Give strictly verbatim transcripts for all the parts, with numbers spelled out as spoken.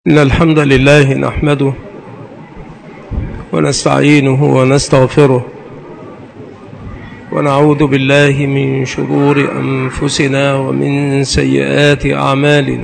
إن الحمد لله نحمده ونستعينه ونستغفره ونعوذ بالله من شرور أنفسنا ومن سيئات أعمالنا.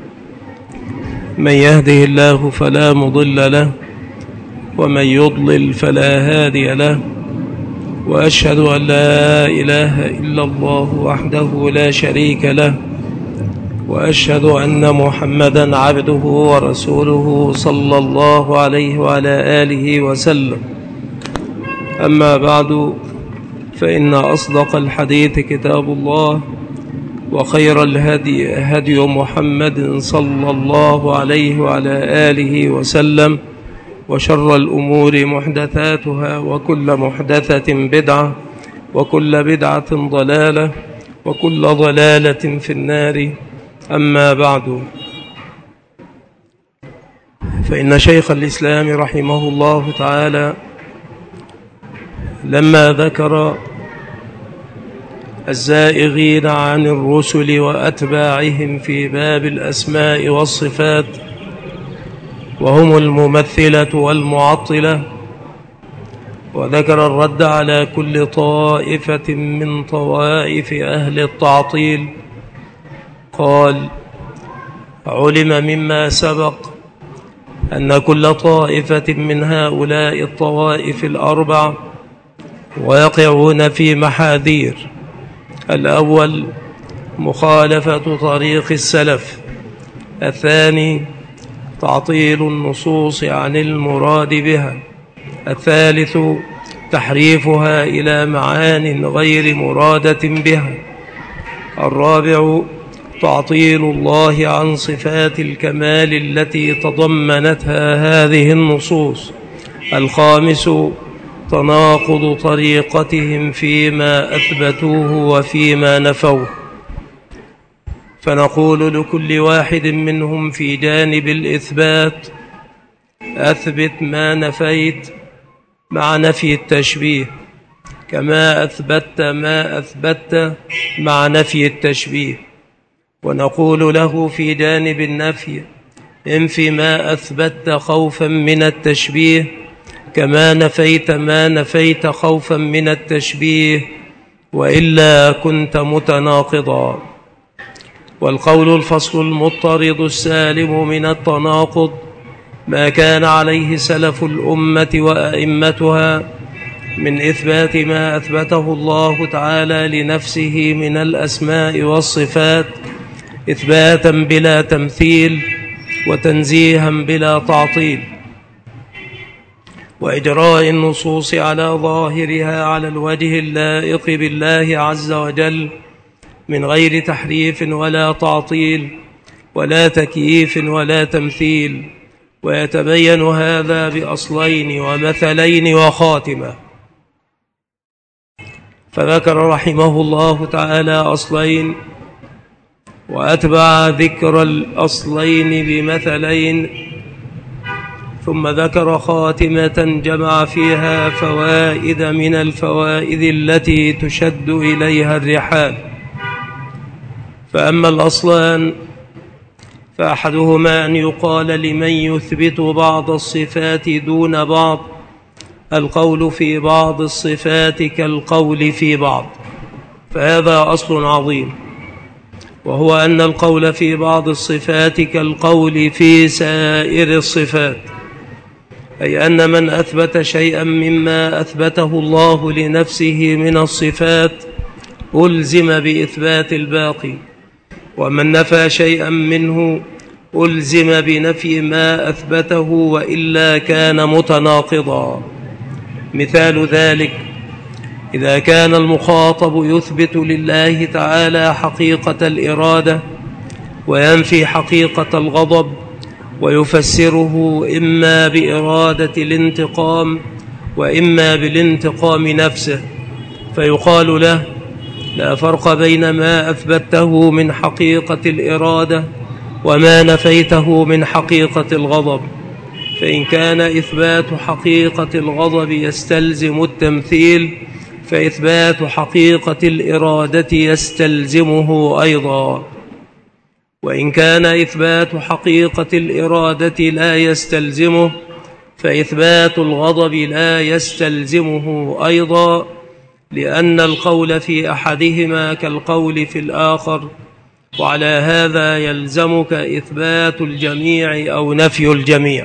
من يهده الله فلا مضل له ومن يضلل فلا هادي له، وأشهد أن لا إله إلا الله وحده لا شريك له، وأشهد أن محمدًا عبده ورسوله صلى الله عليه وعلى آله وسلم. أما بعد، فإن أصدق الحديث كتاب الله، وخير الهدي هدي محمد صلى الله عليه وعلى آله وسلم، وشر الأمور محدثاتها، وكل محدثة بدعة، وكل بدعة ضلالة، وكل ضلالة في النار. أما بعد، فإن شيخ الإسلام رحمه الله تعالى لما ذكر الزائغين عن الرسل وأتباعهم في باب الأسماء والصفات، وهم الممثلة والمعطلة، وذكر الرد على كل طائفة من طوائف أهل التعطيل، قال: علم مما سبق أن كل طائفة من هؤلاء الطوائف الأربع واقعون في محاذير. الأول مخالفة طريق السلف، الثاني تعطيل النصوص عن المراد بها، الثالث تحريفها إلى معان غير مرادة بها، الرابع تعطيل الله عن صفات الكمال التي تضمنتها هذه النصوص، الخامس تناقض طريقتهم فيما أثبتوه وفيما نفوه. فنقول لكل واحد منهم في جانب الإثبات: أثبت ما نفيت مع نفي التشبيه، كما أثبت ما أثبت مع نفي التشبيه. ونقول له في جانب النفي: انفي ما أثبت خوفا من التشبيه، كما نفيت ما نفيت خوفا من التشبيه، وإلا كنت متناقضا. والقول الفصل المضطرد السالم من التناقض ما كان عليه سلف الأمة وأئمتها من إثبات ما أثبته الله تعالى لنفسه من الأسماء والصفات إثباتا بلا تمثيل، وتنزيها بلا تعطيل، وإجراء النصوص على ظاهرها على الوجه اللائق بالله عز وجل، من غير تحريف ولا تعطيل ولا تكييف ولا تمثيل. ويتبين هذا بأصلين ومثلين وخاتمة. فذكر رحمه الله تعالى أصلين، وأتبع ذكر الأصلين بمثلين، ثم ذكر خاتمة جمع فيها فوائد من الفوائد التي تشد إليها الرحال. فأما الأصلان فأحدهما أن يقال لمن يثبت بعض الصفات دون بعض: القول في بعض الصفات كالقول في بعض. فهذا أصل عظيم، وهو أن القول في بعض الصفات كالقول في سائر الصفات، أي أن من أثبت شيئا مما أثبته الله لنفسه من الصفات ألزم بإثبات الباقي، ومن نفى شيئا منه ألزم بنفي ما أثبته، وإلا كان متناقضا. مثال ذلك: إذا كان المخاطب يثبت لله تعالى حقيقة الإرادة وينفي حقيقة الغضب، ويفسره إما بإرادة الانتقام وإما بالانتقام نفسه، فيقال له: لا فرق بين ما أثبته من حقيقة الإرادة وما نفيته من حقيقة الغضب. فإن كان إثبات حقيقة الغضب يستلزم التمثيل، فإثبات حقيقة الإرادة يستلزمه أيضا. وإن كان إثبات حقيقة الإرادة لا يستلزمه، فإثبات الغضب لا يستلزمه أيضا، لأن القول في أحدهما كالقول في الآخر، وعلى هذا يلزمك إثبات الجميع أو نفي الجميع.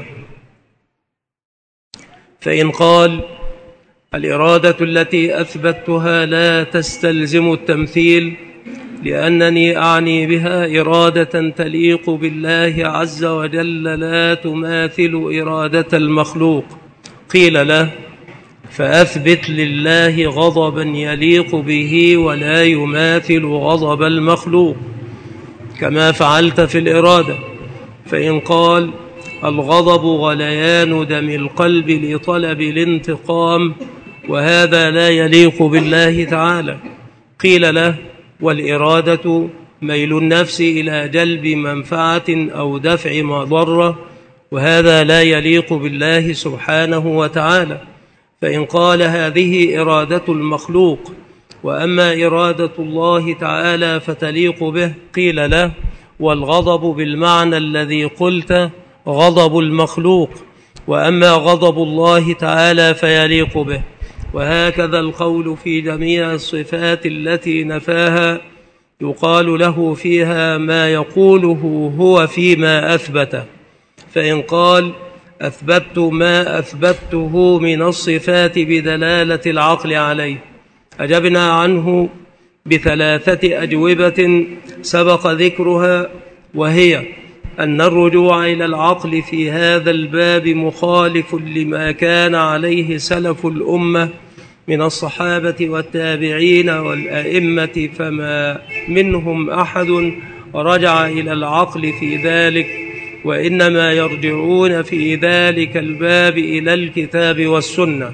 فإن قال الإرادة التي أثبتها لا تستلزم التمثيل لأنني أعني بها إرادة تليق بالله عز وجل لا تماثل إرادة المخلوق، قيل له فأثبت لله غضبا يليق به ولا يماثل غضب المخلوق كما فعلت في الإرادة. فإن قال الغضب غليان دم القلب لطلب الانتقام وهذا لا يليق بالله تعالى، قيل له والإرادة ميل النفس إلى جلب منفعة أو دفع مضرة وهذا لا يليق بالله سبحانه وتعالى. فإن قال هذه إرادة المخلوق وأما إرادة الله تعالى فتليق به، قيل له والغضب بالمعنى الذي قلت غضب المخلوق وأما غضب الله تعالى فيليق به. وهكذا القول في جميع الصفات التي نفاها يقال له فيها ما يقوله هو فيما أثبته. فإن قال أثبت ما أثبته من الصفات بدلالة العقل عليه، أجبنا عنه بثلاثة أجوبة سبق ذكرها، وهي أن الرجوع إلى العقل في هذا الباب مخالف لما كان عليه سلف الأمة من الصحابة والتابعين والأئمة، فما منهم أحد رجع إلى العقل في ذلك، وإنما يرجعون في ذلك الباب إلى الكتاب والسنة.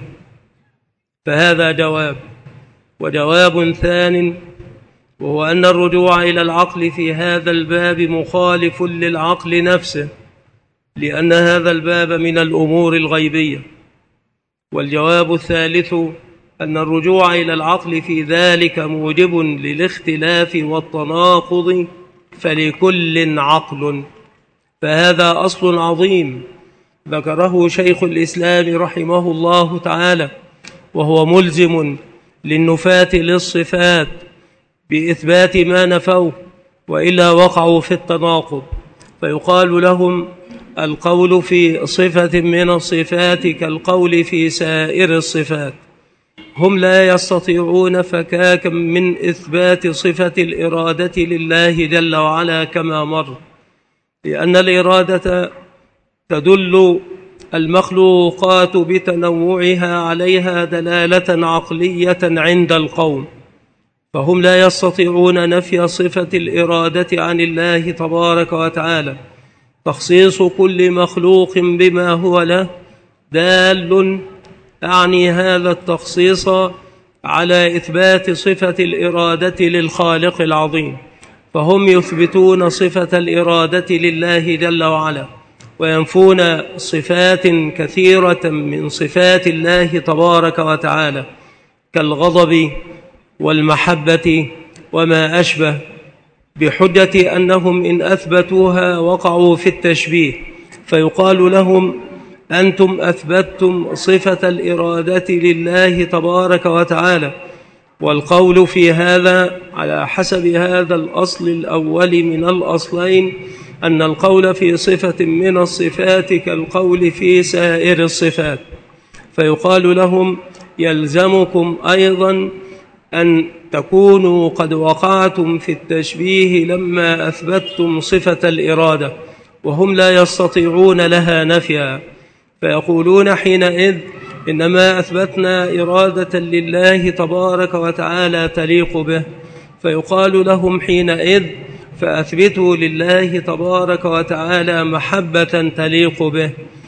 فهذا جواب. وجواب ثان وهو أن الرجوع إلى العقل في هذا الباب مخالف للعقل نفسه، لأن هذا الباب من الأمور الغيبية. والجواب الثالث أن الرجوع إلى العقل في ذلك موجب للاختلاف والتناقض، فلكل عقل. فهذا أصل عظيم ذكره شيخ الإسلام رحمه الله تعالى، وهو ملزم للنفاة للصفات بإثبات ما نفوه، وإلا وقعوا في التناقض. فيقال لهم القول في صفة من الصفات كالقول في سائر الصفات. هم لا يستطيعون فكاكا من إثبات صفة الإرادة لله جل وعلا كما مر، لأن الإرادة تدل المخلوقات بتنوعها عليها دلالة عقلية عند القوم، فهم لا يستطيعون نفي صفة الإرادة عن الله تبارك وتعالى. تخصيص كل مخلوق بما هو له دال أعني هذا التخصيص على إثبات صفة الإرادة للخالق العظيم، فهم يثبتون صفة الإرادة لله جل وعلا وينفون صفات كثيرة من صفات الله تبارك وتعالى كالغضب والمحبة وما أشبه، بحجة أنهم إن أثبتوها وقعوا في التشبيه، فيقال لهم أنتم أثبتتم صفة الإرادة لله تبارك وتعالى، والقول في هذا على حسب هذا الأصل الأول من الأصلين أن القول في صفة من الصفات كالقول في سائر الصفات. فيقال لهم يلزمكم أيضا أن تكونوا قد وقعتم في التشبيه لما أثبتتم صفة الإرادة، وهم لا يستطيعون لها نفيا، فيقولون حينئذ إنما أثبتنا إرادة لله تبارك وتعالى تليق به، فيقال لهم حينئذ فأثبتوا لله تبارك وتعالى محبة تليق به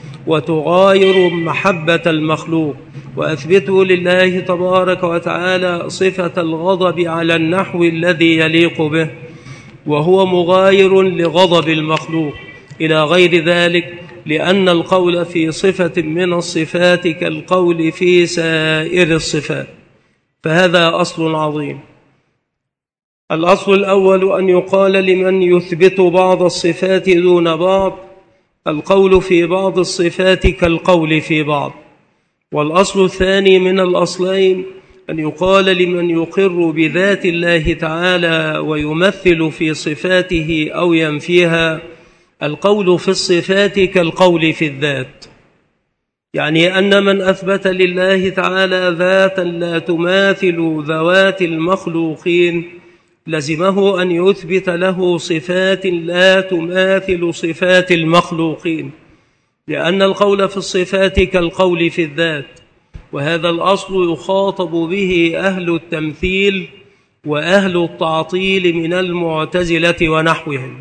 وتغاير محبة المخلوق، وأثبتوا لله تبارك وتعالى صفة الغضب على النحو الذي يليق به وهو مغاير لغضب المخلوق إلى غير ذلك، لأن القول في صفة من الصفات كالقول في سائر الصفات. فهذا أصل عظيم. الأصل الأول أن يقال لمن يثبت بعض الصفات دون بعض: القول في بعض الصفات كالقول في بعض. والأصل الثاني من الأصلين أن يقال لمن يقر بذات الله تعالى ويمثل في صفاته أو ينفيها: القول في الصفات كالقول في الذات. يعني أن من أثبت لله تعالى ذاتا لا تماثل ذوات المخلوقين لزمه أن يثبت له صفات لا تماثل صفات المخلوقين، لأن القول في الصفات كالقول في الذات، وهذا الأصل يخاطب به أهل التمثيل وأهل التعطيل من المعتزلة ونحوهم.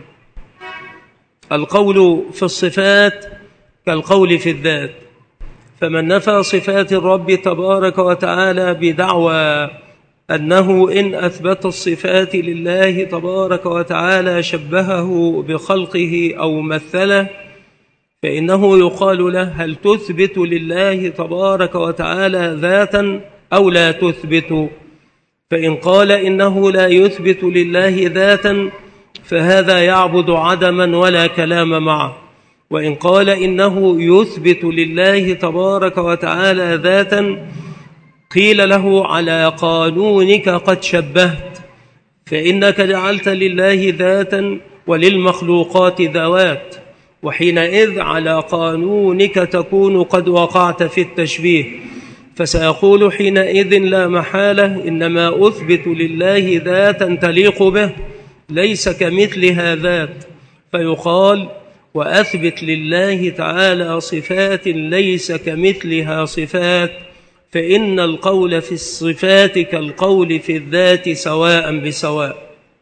القول في الصفات كالقول في الذات، فمن نفى صفات الرب تبارك وتعالى بدعوى أنه إن أثبت الصفات لله تبارك وتعالى شبهه بخلقه أو مثله، فإنه يقال له: هل تثبت لله تبارك وتعالى ذاتا أو لا تثبت؟ فإن قال إنه لا يثبت لله ذاتا فهذا يعبد عدما ولا كلام معه، وإن قال إنه يثبت لله تبارك وتعالى ذاتا قيل له: على قانونك قد شبهت، فإنك جعلت لله ذاتا وللمخلوقات ذوات، وحينئذ على قانونك تكون قد وقعت في التشبيه. فسيقول حينئذ لا محالة: إنما أثبت لله ذاتا تليق به ليس كمثلها ذات، فيقال: وأثبت لله تعالى صفات ليس كمثلها صفات، فإن القول في الصفات كالقول في الذات سواء بسواء.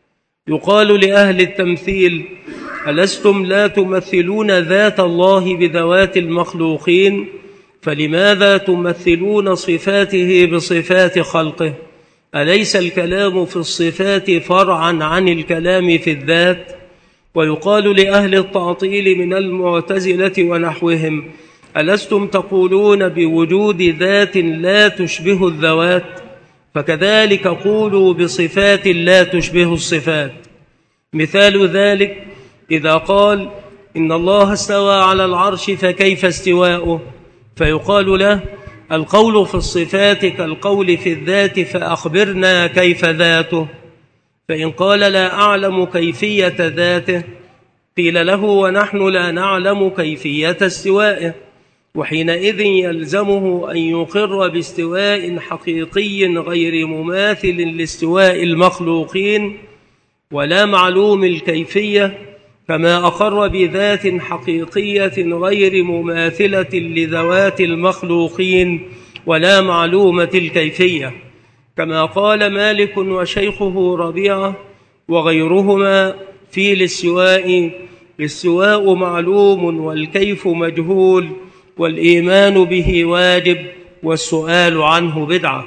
يقال لأهل التمثيل: ألستم لا تمثلون ذات الله بذوات المخلوقين؟ فلماذا تمثلون صفاته بصفات خلقه؟ أليس الكلام في الصفات فرعا عن الكلام في الذات؟ ويقال لأهل التعطيل من المعتزلة ونحوهم: ألستم تقولون بوجود ذات لا تشبه الذوات؟ فكذلك قولوا بصفات لا تشبه الصفات. مثال ذلك إذا قال: إن الله استوى على العرش فكيف استواؤه؟ فيقال له: القول في الصفات كالقول في الذات، فأخبرنا كيف ذاته. فإن قال: لا أعلم كيفية ذاته، قيل له: ونحن لا نعلم كيفية استوائه، وحينئذ يلزمه أن يقر باستواء حقيقي غير مماثل لاستواء المخلوقين ولا معلوم الكيفية، كما أقر بذات حقيقية غير مماثلة لذوات المخلوقين ولا معلومة الكيفية، كما قال مالك وشيخه ربيعة وغيرهما في الاستواء: الاستواء معلوم والكيف مجهول، والإيمان به واجب، والسؤال عنه بدعة.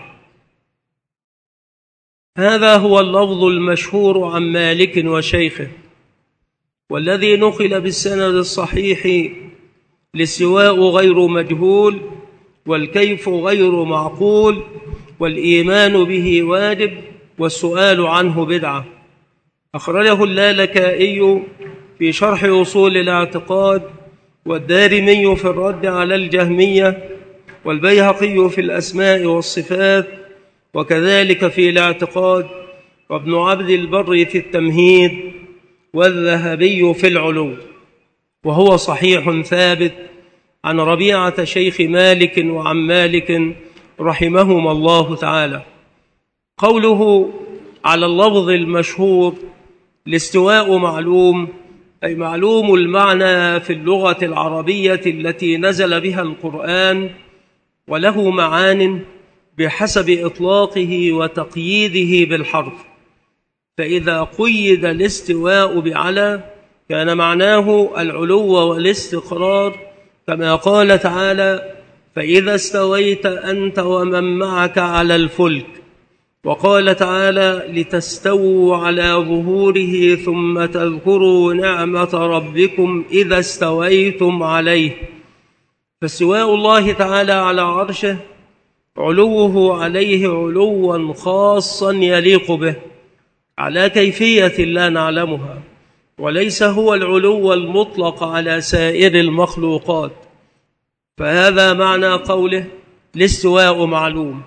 هذا هو اللفظ المشهور عن مالك وشيخه، والذي نقل بالسند الصحيح: الاستواء غير مجهول، والكيف غير معقول، والإيمان به واجب، والسؤال عنه بدعة. أخرجه اللالكائي في شرح أصول الاعتقاد، والدارمي في الرد على الجهمية، والبيهقي في الأسماء والصفات، وكذلك في الاعتقاد، وابن عبد البر في التمهيد، والذهبي في العلو، وهو صحيح ثابت عن ربيعة شيخ مالك وعن مالك رحمهما الله تعالى. قوله على اللفظ المشهور: الاستواء معلوم، أي معلوم المعنى في اللغة العربية التي نزل بها القرآن، وله معان بحسب إطلاقه وتقييده بالحرف. فإذا قيد الاستواء بعلى كان معناه العلو والاستقرار، كما قال تعالى: فإذا استويت أنت ومن معك على الفلك. وقال تعالى: لتستووا على ظهوره ثم تذكروا نعمة ربكم إذا استويتم عليه. فاستواء الله تعالى على عرشه علوه عليه علوا خاصا يليق به، على كيفية لا نعلمها، وليس هو العلو المطلق على سائر المخلوقات. فهذا معنى قوله الاستواء معلوم.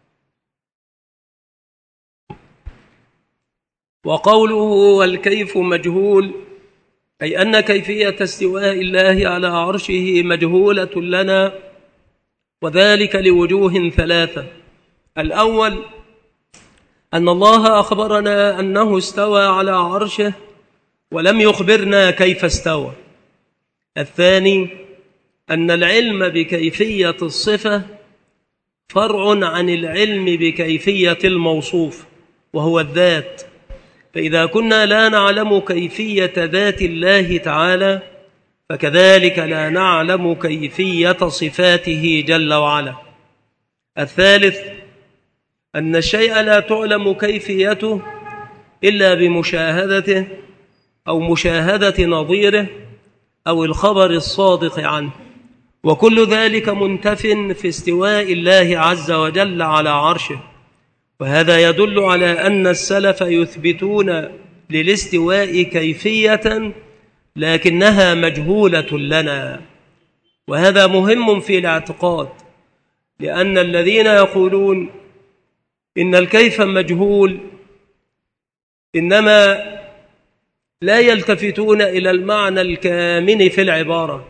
وقوله والكيف مجهول، أي أن كيفية استواء الله على عرشه مجهولة لنا، وذلك لوجوه ثلاثة. الأول أن الله أخبرنا أنه استوى على عرشه ولم يخبرنا كيف استوى. الثاني أن العلم بكيفية الصفة فرع عن العلم بكيفية الموصوف وهو الذات، فإذا كنا لا نعلم كيفية ذات الله تعالى فكذلك لا نعلم كيفية صفاته جل وعلا. الثالث أن الشيء لا تعلم كيفيته إلا بمشاهدته أو مشاهدة نظيره أو الخبر الصادق عنه، وكل ذلك منتف في استواء الله عز وجل على عرشه. وهذا يدل على أن السلف يثبتون للاستواء كيفية لكنها مجهولة لنا، وهذا مهم في الاعتقاد، لأن الذين يقولون إن الكيف مجهول إنما لا يلتفتون إلى المعنى الكامن في العبارة.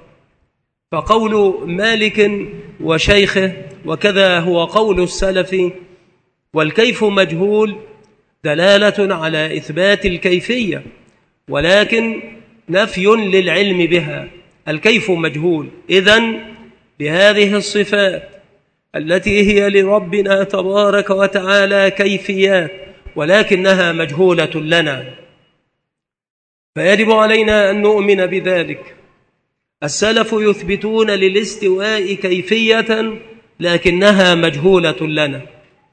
فقول مالك وشيخه وكذا هو قول السلف والكيف مجهول دلالة على إثبات الكيفية ولكن نفي للعلم بها. الكيف مجهول، إذن بهذه الصفات التي هي لربنا تبارك وتعالى كيفيات ولكنها مجهولة لنا، فيجب علينا أن نؤمن بذلك. السلف يثبتون للاستواء كيفية لكنها مجهولة لنا.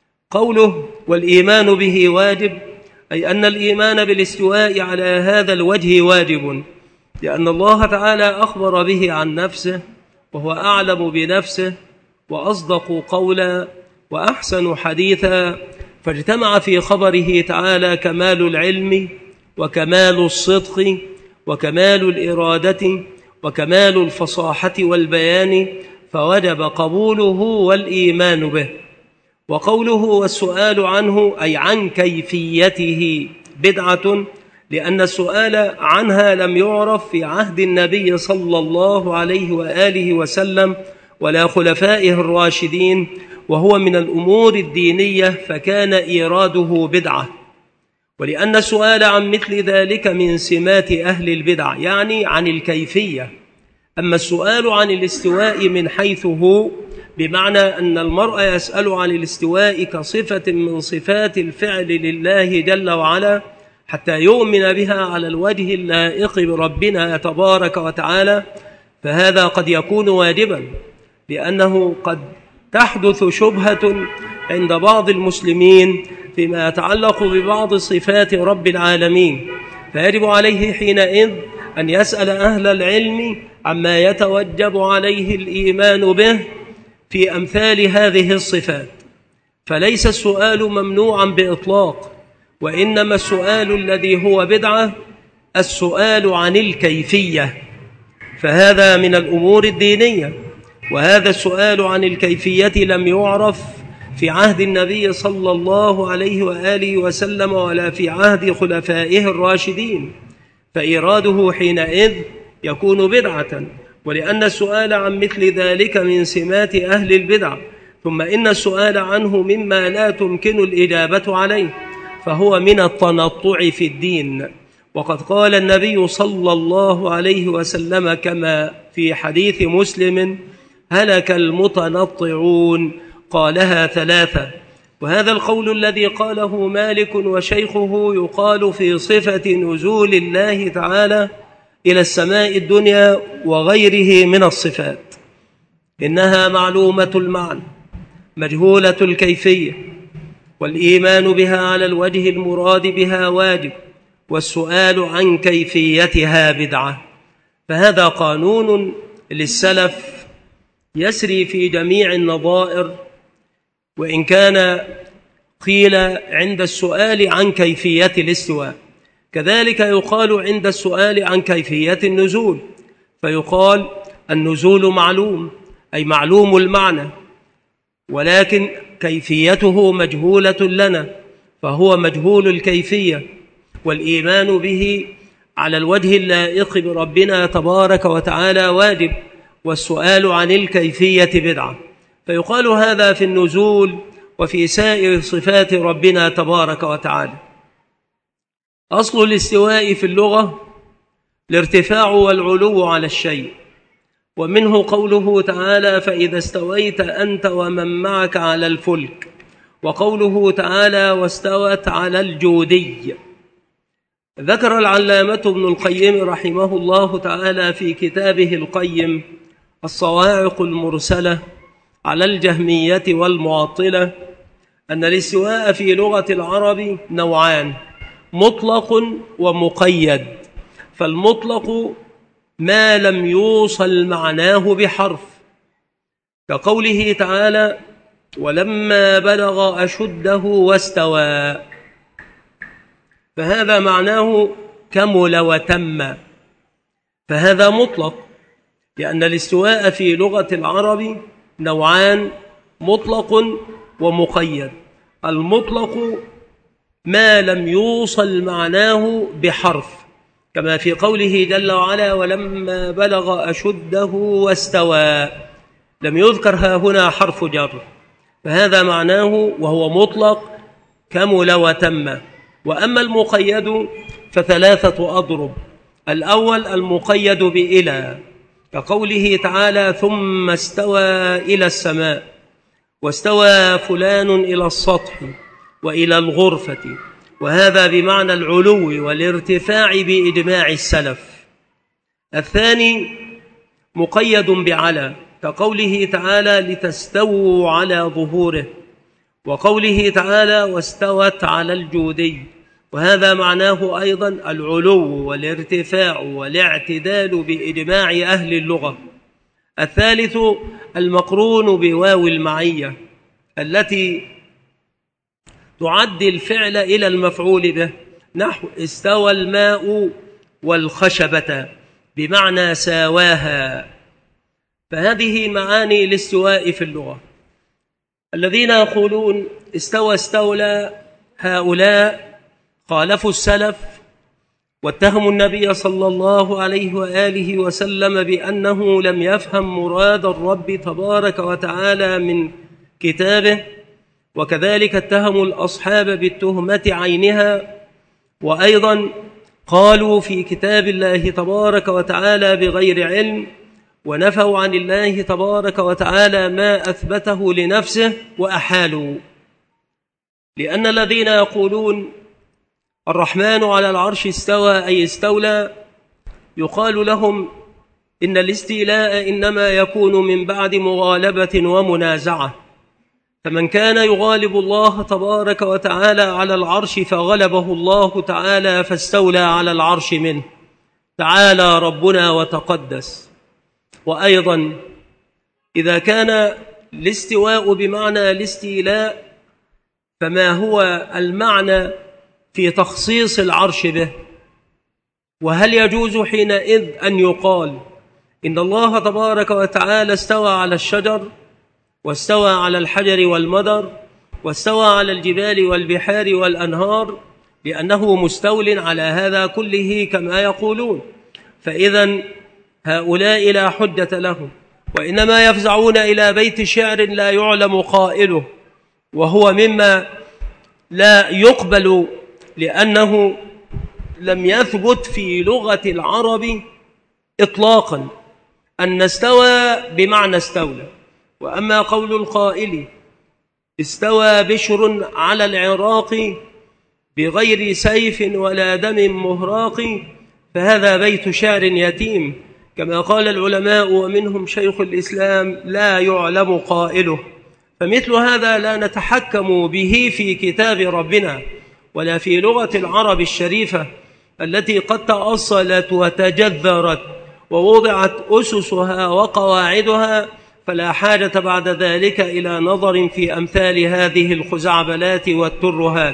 قوله والإيمان به واجب، أي أن الإيمان بالاستواء على هذا الوجه واجب، لأن الله تعالى أخبر به عن نفسه وهو أعلم بنفسه وأصدق قولا وأحسن حديثا، فاجتمع في خبره تعالى كمال العلم وكمال الصدق وكمال الإرادة وكمال الفصاحة والبيان، فوجب قبوله والإيمان به. وقوله والسؤال عنه أي عن كيفيته بدعة، لأن السؤال عنها لم يعرف في عهد النبي صلى الله عليه وآله وسلم ولا خلفائه الراشدين، وهو من الأمور الدينية فكان إيراده بدعة. ولأن السؤال عن مثل ذلك من سمات أهل البدع، يعني عن الكيفية. أما السؤال عن الاستواء من حيث هو، بمعنى أن المرء يسأل عن الاستواء كصفة من صفات الفعل لله جل وعلا حتى يؤمن بها على الوجه اللائق بربنا تبارك وتعالى، فهذا قد يكون واجبا، لأنه قد تحدث شبهة عند بعض المسلمين فيما يتعلق ببعض صفات رب العالمين، فيجب عليه حينئذ أن يسأل أهل العلم عما يتوجب عليه الإيمان به في أمثال هذه الصفات. فليس السؤال ممنوعا بإطلاق، وإنما السؤال الذي هو بدعة السؤال عن الكيفية، فهذا من الأمور الدينية. وهذا السؤال عن الكيفية لم يعرف في عهد النبي صلى الله عليه وآله وسلم ولا في عهد خلفائه الراشدين، فإيراده حينئذ يكون بدعة. ولأن السؤال عن مثل ذلك من سمات أهل البدع، ثم إن السؤال عنه مما لا تمكن الإجابة عليه، فهو من التنطع في الدين. وقد قال النبي صلى الله عليه وسلم كما في حديث مسلم: هلك المتنطعون، قالها ثلاثة. وهذا القول الذي قاله مالك وشيخه يقال في صفة نزول الله تعالى إلى السماء الدنيا وغيره من الصفات، إنها معلومة المعنى مجهولة الكيفية، والإيمان بها على الوجه المراد بها واجب، والسؤال عن كيفيتها بدعة. فهذا قانون للسلف يسري في جميع النظائر، وإن كان قيل عند السؤال عن كيفية الاستواء. كذلك يقال عند السؤال عن كيفية النزول، فيقال النزول معلوم، أي معلوم المعنى، ولكن كيفيته مجهولة لنا، فهو مجهول الكيفية، والإيمان به على الوجه اللائق بربنا تبارك وتعالى واجب، والسؤال عن الكيفية بدعة. فيقال هذا في النزول وفي سائر صفات ربنا تبارك وتعالى. أصل الاستواء في اللغة الارتفاع والعلو على الشيء، ومنه قوله تعالى فإذا استويت أنت ومن معك على الفلك، وقوله تعالى واستوت على الجودي. ذكر العلامة ابن القيم رحمه الله تعالى في كتابه القيم الصواعق المرسلة على الجهمية والمعطلة أن الاستواء في لغة العرب نوعان: مطلق ومقيد. فالمطلق ما لم يوصل معناه بحرف، كقوله تعالى ولما بلغ أشده واستوى، فهذا معناه كمل وتم، فهذا مطلق، لأن الاستواء في لغة العرب نوعان: مطلق ومقيد. المطلق ما لم يوصل معناه بحرف، كما في قوله جل وعلا ولما بلغ أشده واستوى، لم يذكر ها هنا حرف جر، فهذا معناه وهو مطلق كمل وتم. وأما المقيد فثلاثة أضرب: الأول المقيد بإلى، كقوله تعالى ثم استوى إلى السماء، واستوى فلان إلى السطح وإلى الغرفة، وهذا بمعنى العلو والارتفاع بإجماع السلف. الثاني مقيد بعلى، كقوله تعالى لتستووا على ظهوره، وقوله تعالى واستوت على الجودي، وهذا معناه أيضا العلو والارتفاع والاعتدال بإجماع أهل اللغة. الثالث المقرون بواو المعية التي تعدي الفعل إلى المفعول به، نحو استوى الماء والخشبة بمعنى ساواها. فهذه معاني الاستواء في اللغة. الذين يقولون استوى استولى هؤلاء خالفوا السلف واتهموا النبي صلى الله عليه وآله وسلم بأنه لم يفهم مراد الرب تبارك وتعالى من كتابه، وكذلك اتهموا الأصحاب بالتهمة عينها، وأيضا قالوا في كتاب الله تبارك وتعالى بغير علم، ونفوا عن الله تبارك وتعالى ما أثبته لنفسه وأحالوا. لأن الذين يقولون الرحمن على العرش استوى أي استولى، يقال لهم إن الاستيلاء إنما يكون من بعد مغالبة ومنازعة، فمن كان يغالب الله تبارك وتعالى على العرش فغلبه الله تعالى فاستولى على العرش منه، تعالى ربنا وتقدس. وأيضا إذا كان الاستواء بمعنى الاستيلاء، فما هو المعنى في تخصيص العرش به؟ وهل يجوز حينئذ أن يقال إن الله تبارك وتعالى استوى على الشجر، واستوى على الحجر والمدر، واستوى على الجبال والبحار والأنهار، لأنه مستول على هذا كله كما يقولون؟ فإذا هؤلاء لا حجة لهم، وإنما يفزعون إلى بيت شعر لا يعلم قائله، وهو مما لا يقبل، لأنه لم يثبت في لغة العرب إطلاقا أن استوى بمعنى استولى. وأما قول القائل استوى بشر على العراق بغير سيف ولا دم مهراق، فهذا بيت شعر يتيم، كما قال العلماء ومنهم شيخ الإسلام لا يعلم قائله. فمثل هذا لا نتحكم به في كتاب ربنا ولا في لغة العرب الشريفة التي قد تأصلت وتجذرت ووضعت أسسها وقواعدها، فلا حاجة بعد ذلك إلى نظر في أمثال هذه الخزعبلات والترهات.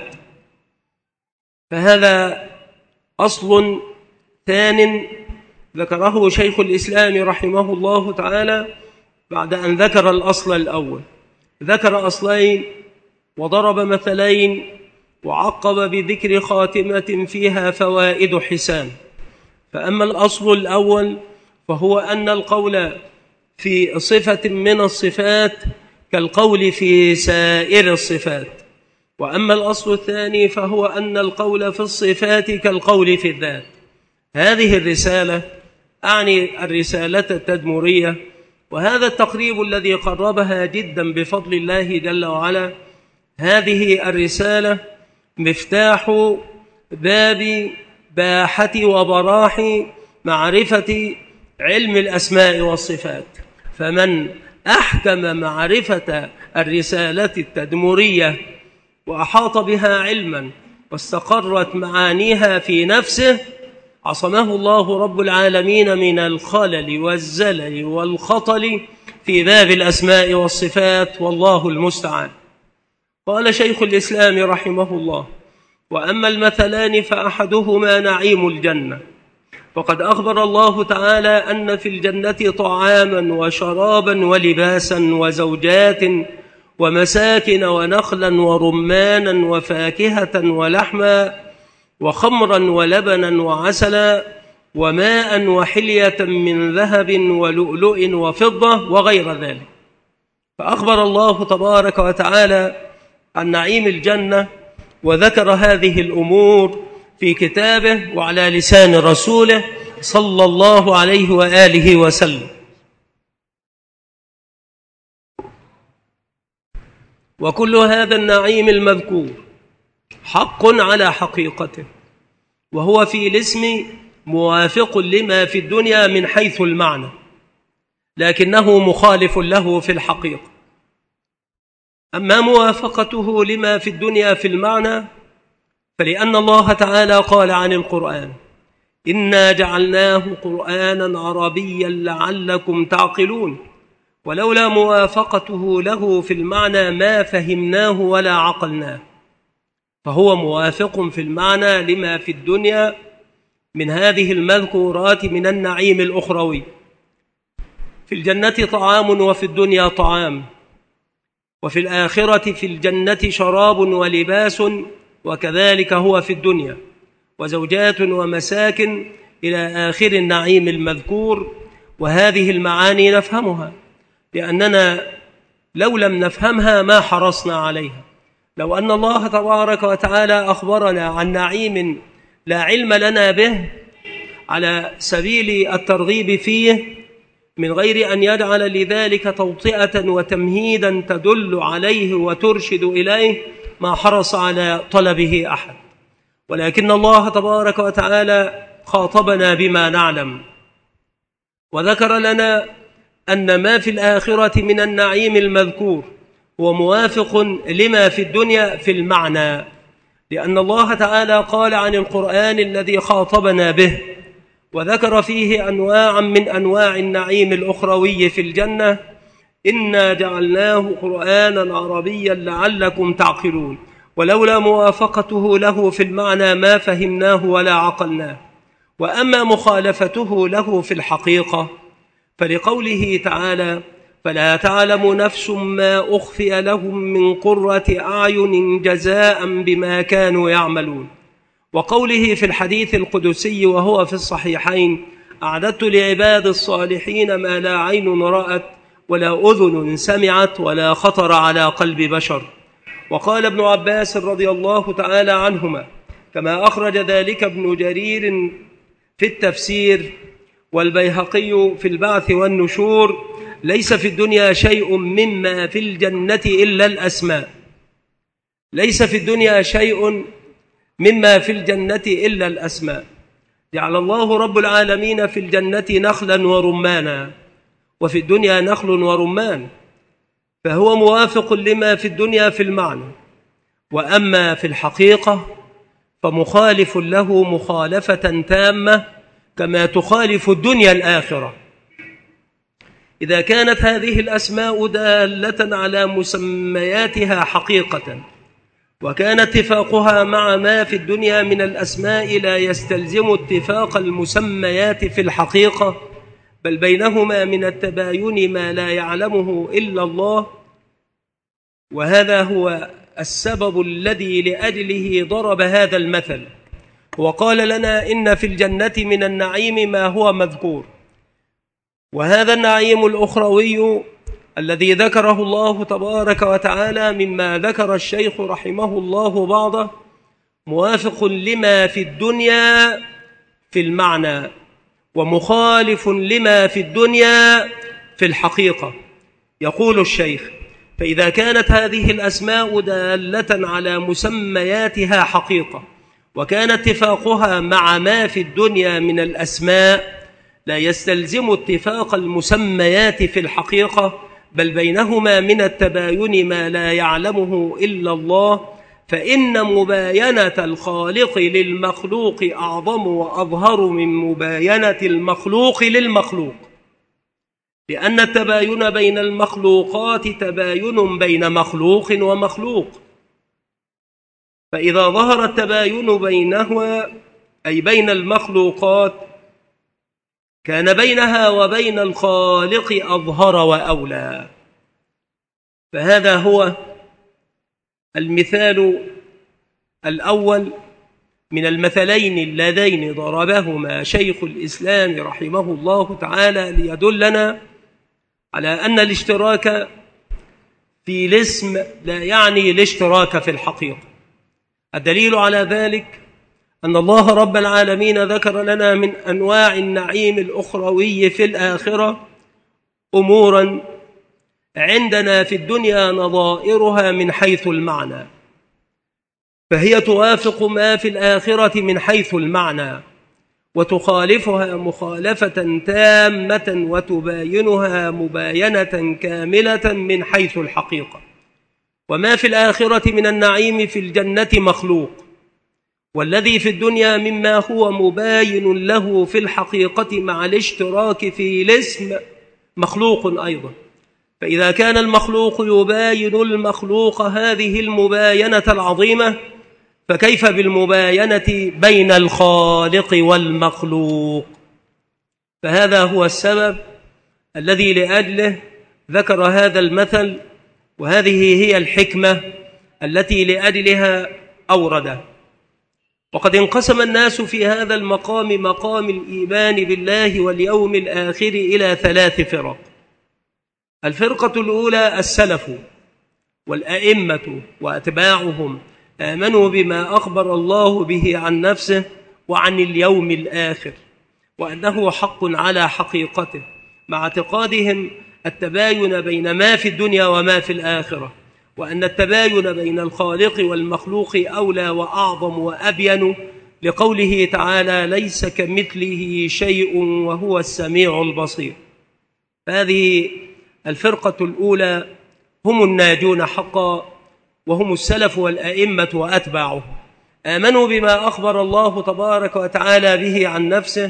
فهذا أصل ثان ذكره شيخ الإسلام رحمه الله تعالى بعد أن ذكر الأصل الأول. ذكر أصلين وضرب مثلين وعقب بذكر خاتمة فيها فوائد حسان. فأما الأصل الأول فهو أن القول في صفة من الصفات كالقول في سائر الصفات. وأما الأصل الثاني فهو أن القول في الصفات كالقول في الذات. هذه الرسالة أعني الرسالة التدمرية، وهذا التقريب الذي قربها جدا بفضل الله جل وعلا. هذه الرسالة مفتاح باب باحة وبراح معرفة علم الأسماء والصفات. فمن أحكم معرفة الرسالة التدمرية وأحاط بها علما واستقرت معانيها في نفسه عصمه الله رب العالمين من الخلل والزلل والخطل في باب الأسماء والصفات، والله المستعان. قال شيخ الإسلام رحمه الله: وأما المثلان فأحدهما نعيم الجنة، فقد أخبر الله تعالى أن في الجنة طعاما وشرابا ولباسا وزوجات ومساكن ونخلا ورمانا وفاكهة ولحما وخمرا ولبنا وعسلا وماء وحلية من ذهب ولؤلؤ وفضة وغير ذلك. فأخبر الله تبارك وتعالى عن نعيم الجنة وذكر هذه الأمور في كتابه وعلى لسان رسوله صلى الله عليه وآله وسلم. وكل هذا النعيم المذكور حق على حقيقته، وهو في الاسم موافق لما في الدنيا من حيث المعنى، لكنه مخالف له في الحقيقة. أما موافقته لما في الدنيا في المعنى فلأن الله تعالى قال عن القرآن: إنا جعلناه قرآنا عربيا لعلكم تعقلون، ولولا موافقته له في المعنى ما فهمناه ولا عقلناه. فهو موافق في المعنى لما في الدنيا من هذه المذكورات من النعيم الأخروي. في الجنة طعام وفي الدنيا طعام، وفي الآخرة في الجنة شراب ولباس، وكذلك هو في الدنيا، وزوجات ومساكن إلى آخر النعيم المذكور. وهذه المعاني نفهمها، لأننا لو لم نفهمها ما حرصنا عليها. لو أن الله تبارك وتعالى أخبرنا عن نعيم لا علم لنا به على سبيل الترغيب فيه من غير أن يجعل لذلك توطئة وتمهيدا تدل عليه وترشد إليه ما حرص على طلبه أحد. ولكن الله تبارك وتعالى خاطبنا بما نعلم وذكر لنا أن ما في الآخرة من النعيم المذكور هو موافق لما في الدنيا في المعنى، لأن الله تعالى قال عن القرآن الذي خاطبنا به وذكر فيه أنواعا من أنواع النعيم الأخروي في الجنة: إنا جعلناه قرآنا عربيا لعلكم تعقلون، ولولا موافقته له في المعنى ما فهمناه ولا عقلناه. وأما مخالفته له في الحقيقة فلقوله تعالى: فلا تعلم نفس ما أخفي لهم من قرة أعين جزاء بما كانوا يعملون. وقوله في الحديث القدسي وهو في الصحيحين: أعددت لعباد الصالحين ما لا عين رأت ولا أذن سمعت ولا خطر على قلب بشر. وقال ابن عباس رضي الله تعالى عنهما كما أخرج ذلك ابن جرير في التفسير والبيهقي في البعث والنشور: ليس في الدنيا شيء مما في الجنة إلا الأسماء. ليس في الدنيا شيء مما في الجنة إلا الأسماء. جعل الله رب العالمين في الجنة نخلا ورمانا، وفي الدنيا نخل ورمان، فهو موافق لما في الدنيا في المعنى. وأما في الحقيقة فمخالف له مخالفة تامة كما تخالف الدنيا الآخرة، إذا كانت هذه الأسماء دالة على مسمياتها حقيقة، وكان اتفاقها مع ما في الدنيا من الأسماء لا يستلزم اتفاق المسميات في الحقيقة، بل بينهما من التباين ما لا يعلمه إلا الله، وهذا هو السبب الذي لأجله ضرب هذا المثل، وقال لنا إن في الجنة من النعيم ما هو مذكور. وهذا النعيم الأخروي الذي ذكره الله تبارك وتعالى مما ذكر الشيخ رحمه الله بعضه موافق لما في الدنيا في المعنى، ومخالف لما في الدنيا في الحقيقة. يقول الشيخ: فإذا كانت هذه الأسماء دالة على مسمياتها حقيقة، وكان اتفاقها مع ما في الدنيا من الأسماء لا يستلزم اتفاق المسميات في الحقيقة، بل بينهما من التباين ما لا يعلمه إلا الله، فإن مباينة الخالق للمخلوق أعظم وأظهر من مباينة المخلوق للمخلوق، لأن التباين بين المخلوقات تباين بين مخلوق ومخلوق، فإذا ظهر التباين بينهما أي بين المخلوقات كان بينها وبين الخالق أظهر وأولى. فهذا هو المثال الأول من المثلين اللذين ضربهما شيخ الإسلام رحمه الله تعالى ليدلنا على أن الاشتراك في الاسم لا يعني الاشتراك في الحقيقة. الدليل على ذلك أن الله رب العالمين ذكر لنا من أنواع النعيم الأخروي في الآخرة أمورا عندنا في الدنيا نظائرها من حيث المعنى، فهي توافق ما في الآخرة من حيث المعنى، وتخالفها مخالفة تامة، وتباينها مباينة كاملة من حيث الحقيقة. وما في الآخرة من النعيم في الجنة مخلوق، والذي في الدنيا مما هو مباين له في الحقيقة مع الاشتراك في الاسم مخلوق أيضا. فإذا كان المخلوق يباين المخلوق هذه المباينة العظيمة، فكيف بالمباينة بين الخالق والمخلوق؟ فهذا هو السبب الذي لأجله ذكر هذا المثل، وهذه هي الحكمة التي لأجلها أورده. وقد انقسم الناس في هذا المقام، مقام الإيمان بالله واليوم الآخر، إلى ثلاث فرق. الفرقة الأولى السلف والأئمة وأتباعهم آمنوا بما أخبر الله به عن نفسه وعن اليوم الآخر، وأنه حق على حقيقته، مع اعتقادهم التباين بين ما في الدنيا وما في الآخرة، وأن التباين بين الخالق والمخلوق أولى وأعظم وأبين، لقوله تعالى: ليس كمثله شيء وهو السميع البصير. هذه الفرقة الأولى هم الناجون حقا، وهم السلف والأئمة وأتباعهم، آمنوا بما أخبر الله تبارك وتعالى به عن نفسه،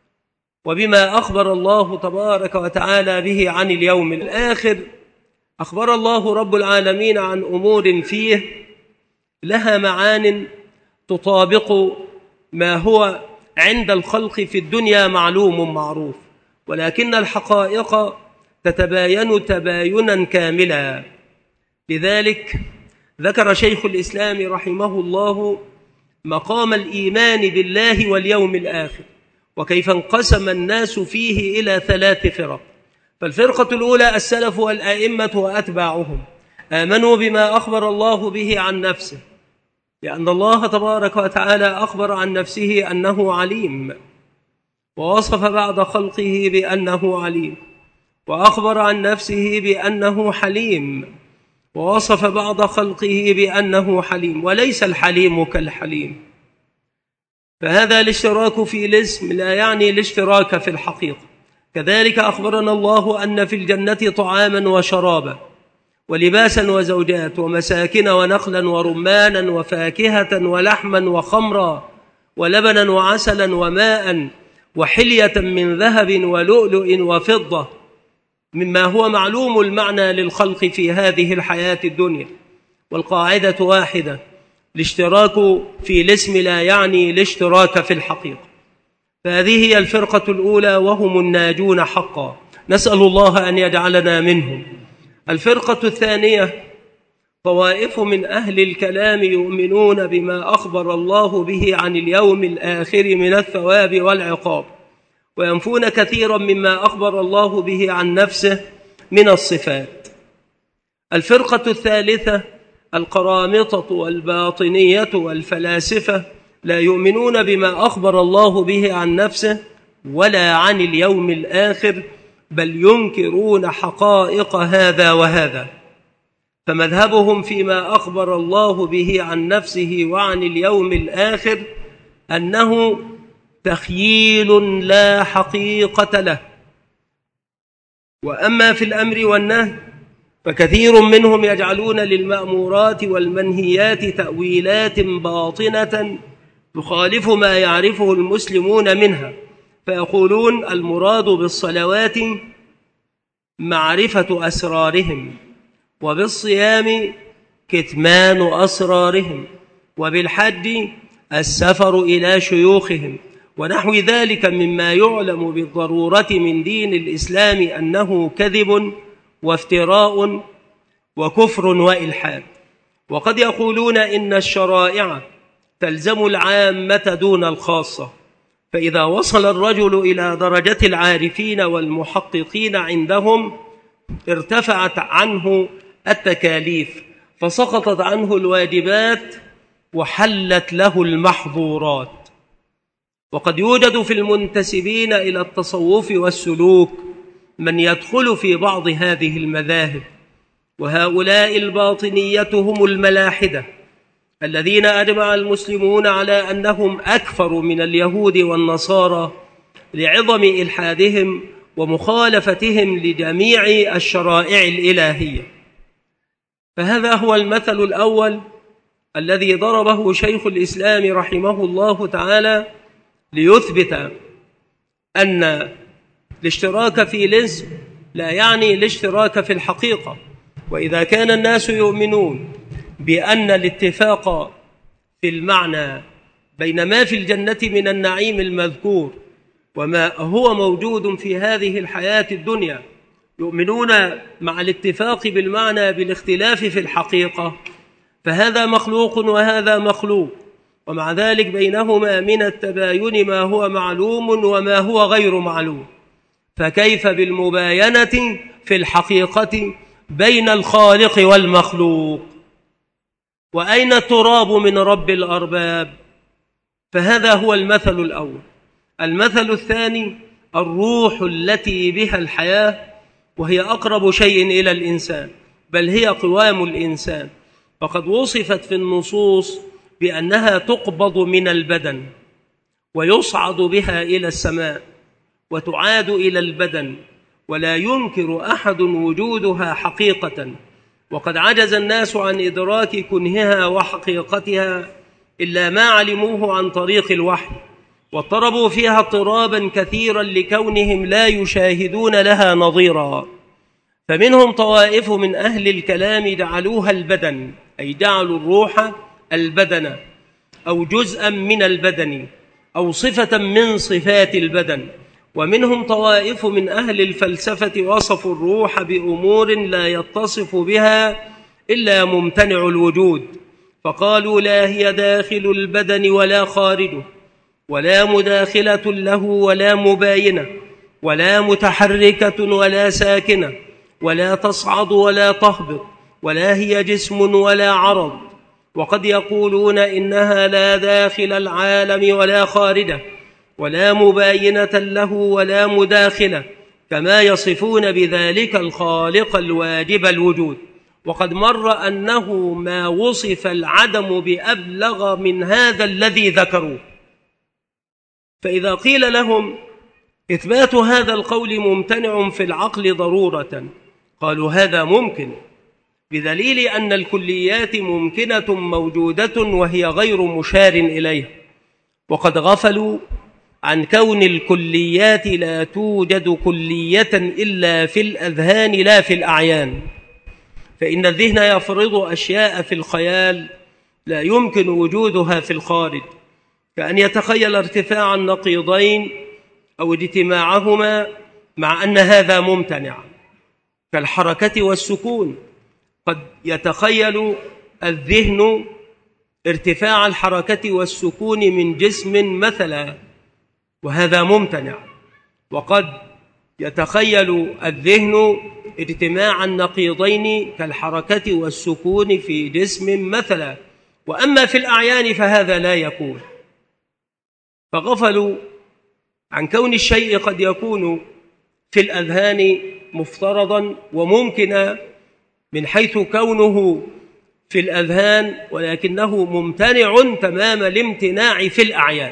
وبما أخبر الله تبارك وتعالى به عن اليوم الآخر. أخبر الله رب العالمين عن أمور فيه لها معان تطابق ما هو عند الخلق في الدنيا معلوم معروف، ولكن الحقائق تتباين تباينا كاملا. لذلك ذكر شيخ الإسلام رحمه الله مقام الإيمان بالله واليوم الآخر، وكيف انقسم الناس فيه إلى ثلاث فرق. فالفرقة الأولى السلف والأئمة وأتباعهم آمنوا بما أخبر الله به عن نفسه، لأن الله تبارك وتعالى أخبر عن نفسه أنه عليم، ووصف بعض خلقه بأنه عليم، وأخبر عن نفسه بأنه حليم، ووصف بعض خلقه بأنه حليم، وليس الحليم كالحليم. فهذا الاشتراك في الاسم لا يعني الاشتراك في الحقيقة. كذلك أخبرنا الله أن في الجنة طعاما وشرابا ولباسا وزوجات ومساكن ونخلا ورمانا وفاكهة ولحما وخمرا ولبنا وعسلا وماء وحلية من ذهب ولؤلؤ وفضة. مما هو معلوم المعنى للخلق في هذه الحياة الدنيا، والقاعدة واحدة: الاشتراك في الاسم لا يعني الاشتراك في الحقيقة. فهذه هي الفرقة الأولى وهم الناجون حقا، نسأل الله أن يجعلنا منهم. الفرقة الثانية طوائف من أهل الكلام يؤمنون بما أخبر الله به عن اليوم الآخر من الثواب والعقاب، وينفون كثيرا مما أخبر الله به عن نفسه من الصفات. الفرقة الثالثة القرامطة والباطنية والفلاسفة لا يؤمنون بما أخبر الله به عن نفسه ولا عن اليوم الآخر، بل ينكرون حقائق هذا وهذا. فمذهبهم فيما أخبر الله به عن نفسه وعن اليوم الآخر أنه تخييل لا حقيقة له. وأما في الأمر والنهي فكثير منهم يجعلون للمأمورات والمنهيات تأويلات باطنة تخالف ما يعرفه المسلمون منها، فيقولون المراد بالصلوات معرفة أسرارهم، وبالصيام كتمان أسرارهم، وبالحج السفر إلى شيوخهم، ونحو ذلك مما يعلم بالضرورة من دين الإسلام أنه كذب وافتراء وكفر وإلحاد. وقد يقولون إن الشرائع تلزم العامة دون الخاصة، فإذا وصل الرجل إلى درجة العارفين والمحققين عندهم ارتفعت عنه التكاليف، فسقطت عنه الواجبات وحلت له المحظورات. وقد يوجد في المنتسبين إلى التصوف والسلوك من يدخل في بعض هذه المذاهب، وهؤلاء الباطنية هم الملاحدة الذين أجمع المسلمون على أنهم أكثر من اليهود والنصارى لعظم إلحادهم ومخالفتهم لجميع الشرائع الإلهية. فهذا هو المثل الأول الذي ضربه شيخ الإسلام رحمه الله تعالى ليثبت أن الاشتراك في الاسم لا يعني الاشتراك في الحقيقة. وإذا كان الناس يؤمنون بأن الاتفاق في المعنى بين ما في الجنة من النعيم المذكور وما هو موجود في هذه الحياة الدنيا، يؤمنون مع الاتفاق بالمعنى بالاختلاف في الحقيقة، فهذا مخلوق وهذا مخلوق، ومع ذلك بينهما من التباين ما هو معلوم وما هو غير معلوم. فكيف بالمباينة في الحقيقة بين الخالق والمخلوق؟ وأين التراب من رب الأرباب؟ فهذا هو المثل الأول. المثل الثاني الروح التي بها الحياة، وهي أقرب شيء إلى الإنسان، بل هي قوام الإنسان، فقد وصفت في النصوص بأنها تقبض من البدن ويصعد بها إلى السماء وتعاد إلى البدن، ولا ينكر أحد وجودها حقيقة. وقد عجز الناس عن إدراك كنهها وحقيقتها إلا ما علموه عن طريق الوحي، واضطربوا فيها اضطرابا كثيرا لكونهم لا يشاهدون لها نظيرا. فمنهم طوائف من أهل الكلام جعلوها البدن، أي جعلوا الروح البدن أو جزءا من البدن أو صفة من صفات البدن. ومنهم طوائف من أهل الفلسفة وصفوا الروح بأمور لا يتصف بها إلا ممتنع الوجود، فقالوا لا هي داخل البدن ولا خارجه، ولا مداخلة له ولا مباينة، ولا متحركة ولا ساكنة، ولا تصعد ولا تهبط، ولا هي جسم ولا عرض. وقد يقولون إنها لا داخل العالم ولا خارجه، ولا مباينة له ولا مداخلة، كما يصفون بذلك الخالق الواجب الوجود. وقد مر أنه ما وصف العدم بأبلغ من هذا الذي ذكروه. فإذا قيل لهم إثبات هذا القول ممتنع في العقل ضرورة، قالوا هذا ممكن، بدليل أن الكليات ممكنة موجودة وهي غير مشار إليها. وقد غفلوا عن كون الكليات لا توجد كلية إلا في الأذهان لا في الأعيان، فإن الذهن يفرض أشياء في الخيال لا يمكن وجودها في الخارج، كأن يتخيل ارتفاع النقيضين أو اجتماعهما مع أن هذا ممتنع، كالحركة والسكون. قد يتخيل الذهن ارتفاع الحركة والسكون من جسم مثلا وهذا ممتنع، وقد يتخيل الذهن اجتماع النقيضين كالحركة والسكون في جسم مثلا، وأما في الأعيان فهذا لا يكون. فغفلوا عن كون الشيء قد يكون في الأذهان مفترضا وممكنا من حيث كونه في الأذهان، ولكنه ممتنع تمام الامتناع في الأعيان.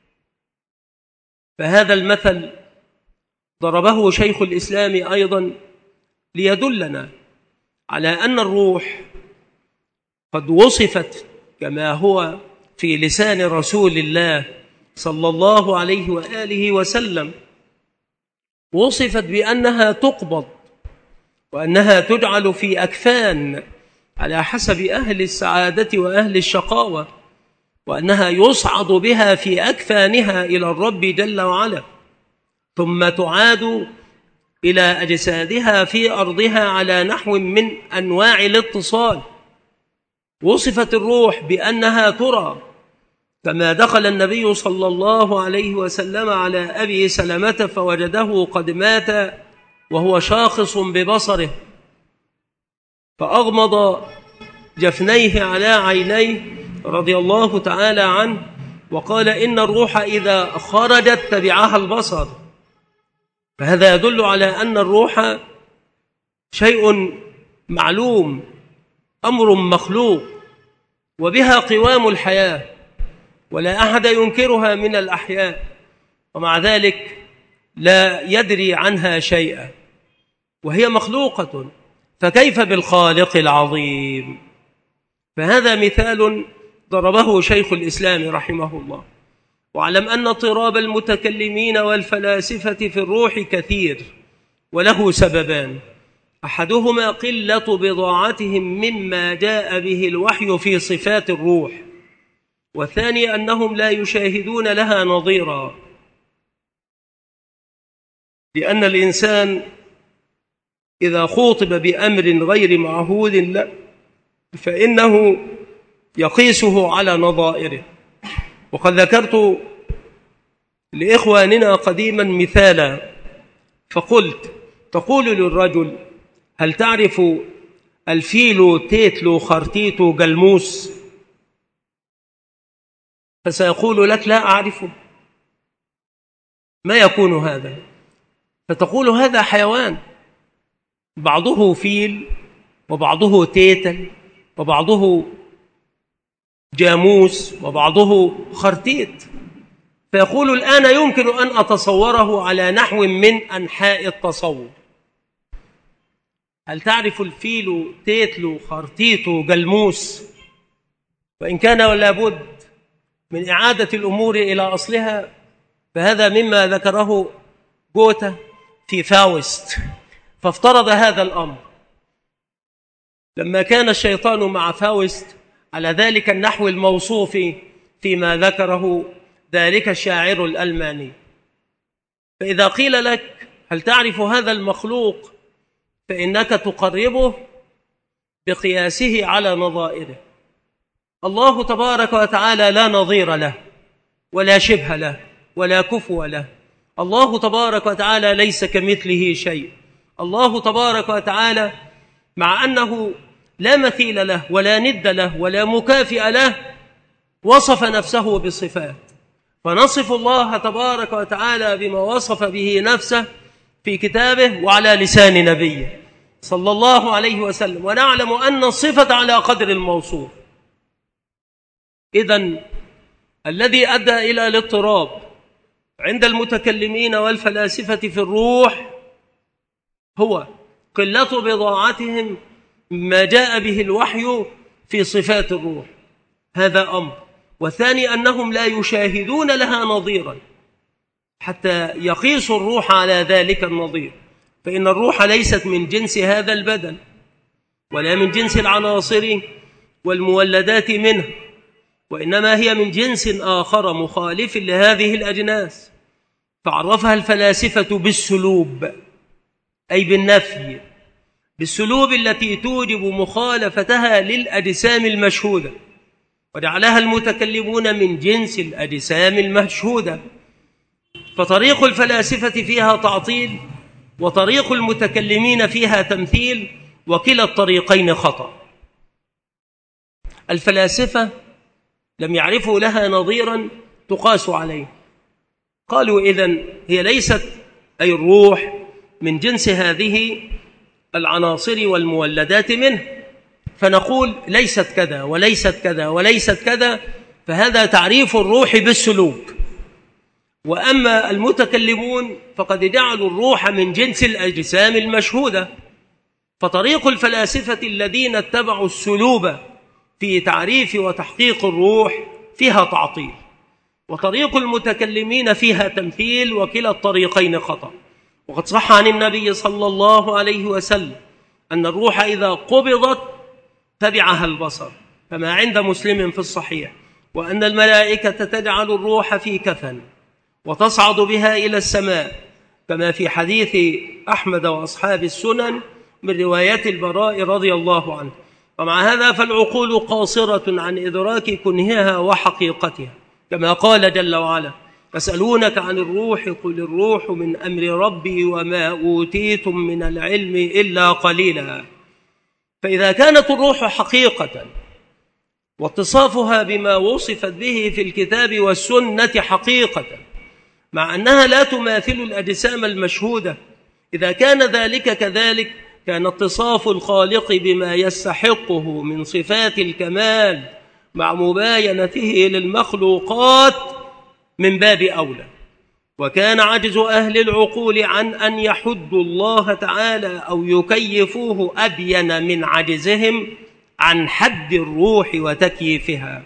فهذا المثل ضربه شيخ الإسلام أيضا ليدلنا على أن الروح قد وصفت كما هو في لسان رسول الله صلى الله عليه وآله وسلم، وصفت بأنها تقبض وأنها تجعل في أكفان على حسب أهل السعادة وأهل الشقاوة، وأنها يصعد بها في أكفانها إلى الرب جل وعلا، ثم تعاد إلى أجسادها في أرضها على نحو من أنواع الاتصال. وصفت الروح بأنها ترى، كما دخل النبي صلى الله عليه وسلم على أبي سلمة فوجده قد مات وهو شاخص ببصره، فأغمض جفنيه على عينيه رضي الله تعالى عنه وقال إن الروح إذا خرجت تبعها البصر. فهذا يدل على أن الروح شيء معلوم، أمر مخلوق، وبها قوام الحياة، ولا أحد ينكرها من الأحياء، ومع ذلك لا يدري عنها شيئا، وهي مخلوقة، فكيف بالخالق العظيم؟ فهذا مثال ضربه شيخ الإسلام رحمه الله. واعلم أن اضطراب المتكلمين والفلاسفة في الروح كثير، وله سببان: أحدهما قلة بضاعتهم مما جاء به الوحي في صفات الروح، والثاني أنهم لا يشاهدون لها نظيرا، لأن الإنسان إذا خوطب بأمر غير معهود له فإنه يقيسه على نظائره. وقد ذكرت لإخواننا قديما مثالا فقلت: تقول للرجل: هل تعرف الفيلو تيتلو خرتيتو جلموس؟ فسيقول لك: لا أعرفه. ما يكون هذا؟ فتقول: هذا حيوان، بعضه فيل وبعضه تيتل وبعضه جاموس وبعضه خرتيت. فيقول: الآن يمكن أن أتصوره على نحو من أنحاء التصور. هل تعرف الفيل تيتل خرتيت جلموس؟ وإن كان ولا بد من إعادة الأمور إلى أصلها، فهذا مما ذكره جوته في فاوست، فافترض هذا الأمر لما كان الشيطان مع فاوست على ذلك النحو الموصوف فيما ذكره ذلك الشاعر الألماني. فإذا قيل لك: هل تعرف هذا المخلوق؟ فإنك تقربه بقياسه على نظائره. الله تبارك وتعالى لا نظير له ولا شبه له ولا كفو له. الله تبارك وتعالى ليس كمثله شيء. الله تبارك وتعالى مع أنه لا مثيل له ولا ند له ولا مكافئ له وصف نفسه بصفات، فنصف الله تبارك وتعالى بما وصف به نفسه في كتابه وعلى لسان نبيه صلى الله عليه وسلم، ونعلم أن الصفة على قدر الموصوف. إذن الذي أدى إلى الاضطراب عند المتكلمين والفلاسفة في الروح هو قلة بضاعتهم ما جاء به الوحي في صفات الروح، هذا أمر. والثاني أنهم لا يشاهدون لها نظيرا، حتى يقيس الروح على ذلك النظير، فإن الروح ليست من جنس هذا البدن ولا من جنس العناصر والمولدات منه، وإنما هي من جنس آخر مخالف لهذه الأجناس، فعرفها الفلاسفة بالسلوب، أي بالنفي، بالسلوب التي توجب مخالفتها للأجسام المشهودة، وجعلها المتكلمون من جنس الأجسام المشهودة. فطريق الفلاسفة فيها تعطيل، وطريق المتكلمين فيها تمثيل، وكلا الطريقين خطأ. الفلاسفة لم يعرفوا لها نظيرا تقاس عليه، قالوا إذن هي ليست أي الروح من جنس هذه العناصر والمولدات منه، فنقول ليست كذا وليست كذا وليست كذا، فهذا تعريف الروح بالسلوك. وأما المتكلمون فقد جعلوا الروح من جنس الأجسام المشهودة، فطريق الفلاسفة الذين اتبعوا السلوب في تعريف وتحقيق الروح فيها تعطيل، وطريق المتكلمين فيها تمثيل، وكلا الطريقين خطأ. وقد صح عن النبي صلى الله عليه وسلم أن الروح إذا قبضت تبعها البصر، كما عند مسلم في الصحيح، وأن الملائكة تجعل الروح في كفن وتصعد بها إلى السماء، كما في حديث أحمد وأصحاب السنن من روايات البراء رضي الله عنه. ومع هذا فالعقول قاصرة عن إدراك كنهها وحقيقتها، كما قال جل وعلا: يسألونك عن الروح قل الروح من أمر ربي وما أوتيتم من العلم إلا قليلا. فإذا كانت الروح حقيقة واتصافها بما وصفت به في الكتاب والسنة حقيقة، مع أنها لا تماثل الأجسام المشهودة، إذا كان ذلك كذلك كان اتصاف الخالق بما يستحقه من صفات الكمال مع مباينته للمخلوقات من باب أولى. وكان عجز أهل العقول عن أن يحدوا الله تعالى أو يكيفوه أبين من عجزهم عن حد الروح وتكييفها.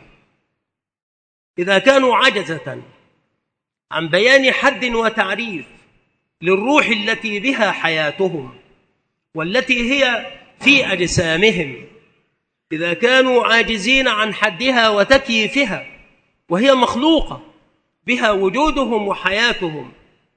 إذا كانوا عجزة عن بيان حد وتعريف للروح التي بها حياتهم والتي هي في أجسامهم، إذا كانوا عاجزين عن حدها وتكييفها وهي مخلوقة بها وجودهم وحياتهم،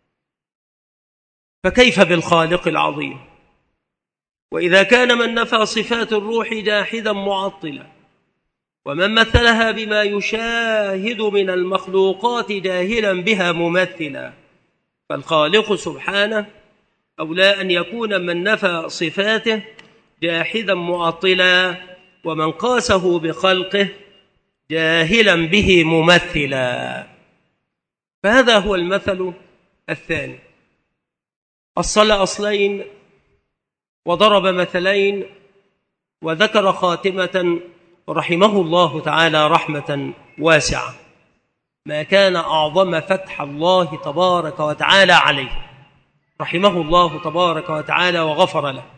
فكيف بالخالق العظيم؟ وإذا كان من نفى صفات الروح جاحدا معطلا، ومن مثلها بما يشاهد من المخلوقات جاهلا بها ممثلا، فالخالق سبحانه أولى أن يكون من نفى صفاته جاحدا معطلا، ومن قاسه بخلقه جاهلا به ممثلا. فهذا هو المثل الثاني. أصل أصلين وضرب مثلين وذكر خاتمة، رحمه الله تعالى رحمة واسعة، ما كان أعظم فتح الله تبارك وتعالى عليه، رحمه الله تبارك وتعالى وغفر له.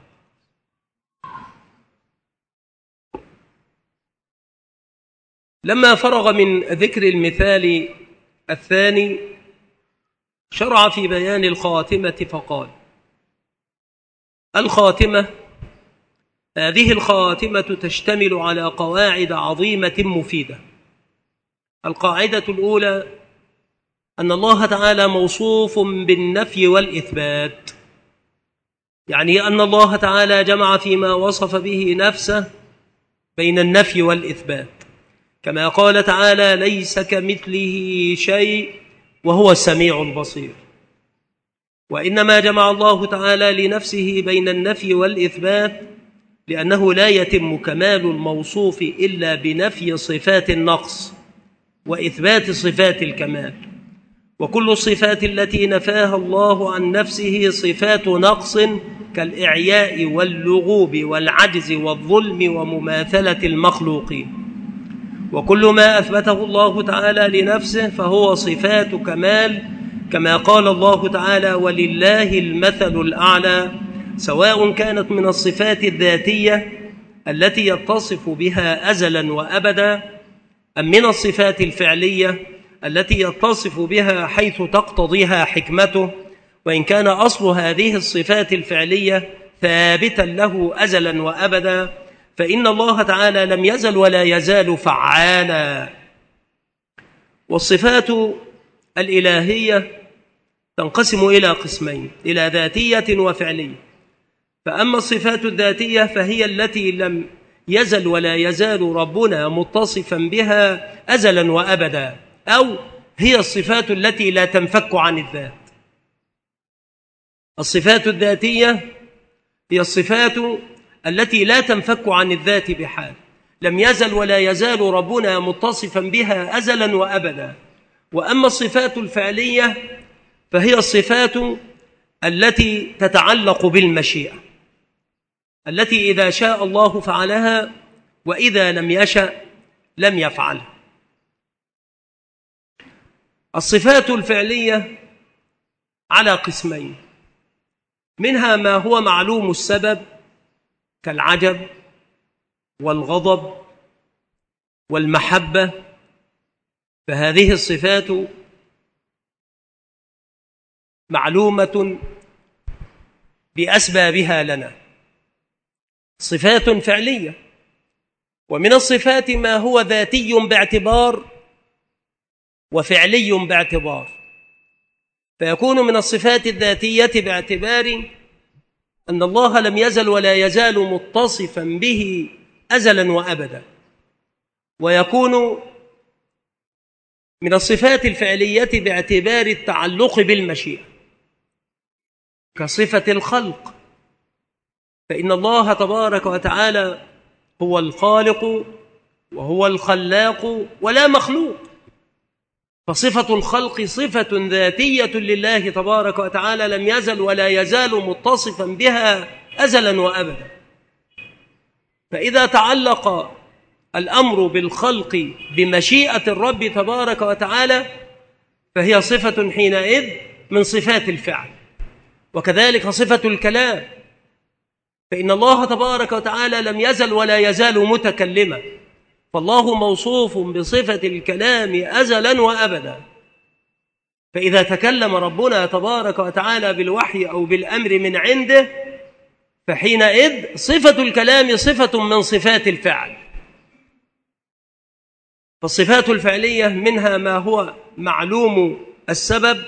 لما فرغ من ذكر المثال الثاني شرع في بيان الخاتمة فقال: الخاتمة، هذه الخاتمة تشتمل على قواعد عظيمة مفيدة. القاعدة الأولى أن الله تعالى موصوف بالنفي والإثبات، يعني أن الله تعالى جمع فيما وصف به نفسه بين النفي والإثبات، كما قال تعالى: ليس كمثله شيء وهو السميع البصير. وإنما جمع الله تعالى لنفسه بين النفي والإثبات لأنه لا يتم كمال الموصوف إلا بنفي صفات النقص وإثبات صفات الكمال، وكل الصفات التي نفاها الله عن نفسه صفات نقص كالإعياء واللغوب والعجز والظلم ومماثلة المخلوقين، وكل ما أثبته الله تعالى لنفسه فهو صفات كمال، كما قال الله تعالى: ولله المثل الأعلى، سواء كانت من الصفات الذاتية التي يتصف بها أزلا وأبدا، أم من الصفات الفعلية التي يتصف بها حيث تقتضيها حكمته، وإن كان أصل هذه الصفات الفعلية ثابتا له أزلا وأبدا، فإن الله تعالى لم يزل ولا يزال فعالا. والصفات الإلهية تنقسم إلى قسمين، إلى ذاتية وفعلية. فأما الصفات الذاتية فهي التي لم يزل ولا يزال ربنا متصفا بها أزلا وأبدا، أو هي الصفات التي لا تنفك عن الذات. الصفات الذاتية هي الصفات التي لا تنفك عن الذات بحال، لم يزل ولا يزال ربنا متصفا بها أزلا وأبدا. وأما الصفات الفعلية فهي الصفات التي تتعلق بالمشيئة، التي إذا شاء الله فعلها، وإذا لم يشأ لم يفعلها. الصفات الفعلية على قسمين، منها ما هو معلوم السبب كالعجب والغضب والمحبة، فهذه الصفات معلومة بأسبابها لنا، صفات فعلية. ومن الصفات ما هو ذاتي باعتبار وفعلي باعتبار، فيكون من الصفات الذاتية باعتبار أن الله لم يزل ولا يزال متصفا به أزلا وأبدا، ويكون من الصفات الفعلية باعتبار التعلق بالمشيئة كصفة الخلق، فإن الله تبارك وتعالى هو الخالق وهو الخلاق ولا مخلوق، فصفة الخلق صفة ذاتية لله تبارك وتعالى لم يزل ولا يزال متصفا بها أزلا وأبدا. فإذا تعلق الأمر بالخلق بمشيئة الرب تبارك وتعالى فهي صفة حينئذ من صفات الفعل. وكذلك صفة الكلام، فإن الله تبارك وتعالى لم يزل ولا يزال متكلما، فالله موصوف بصفة الكلام أزلا وأبدا. فإذا تكلم ربنا تبارك وتعالى بالوحي أو بالأمر من عنده فحينئذ صفة الكلام صفة من صفات الفعل. فالصفات الفعلية منها ما هو معلوم السبب،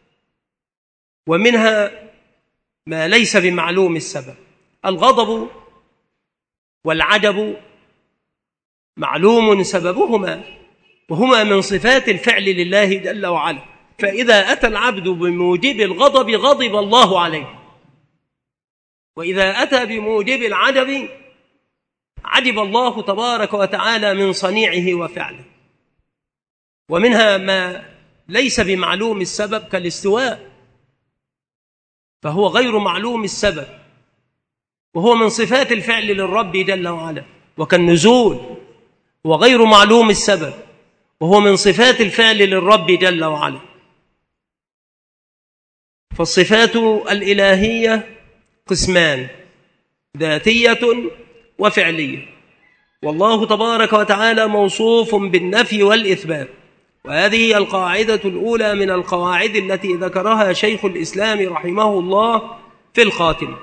ومنها ما ليس بمعلوم السبب. الغضب والعجب معلوم سببهما، وهما من صفات الفعل لله جل وعلا، فإذا أتى العبد بموجب الغضب غضب الله عليه، وإذا أتى بموجب العجب عجب الله تبارك وتعالى من صنيعه وفعله. ومنها ما ليس بمعلوم السبب كالاستواء، فهو غير معلوم السبب، وهو من صفات الفعل للرب جل وعلا. وكالنزول وغير معلوم السبب، وهو من صفات الفعل للرب جل وعلا. فالصفات الإلهية قسمان، ذاتية وفعلية، والله تبارك وتعالى موصوف بالنفي والإثبات. وهذه هي القاعدة الأولى من القواعد التي ذكرها شيخ الإسلام رحمه الله في الخاتمة.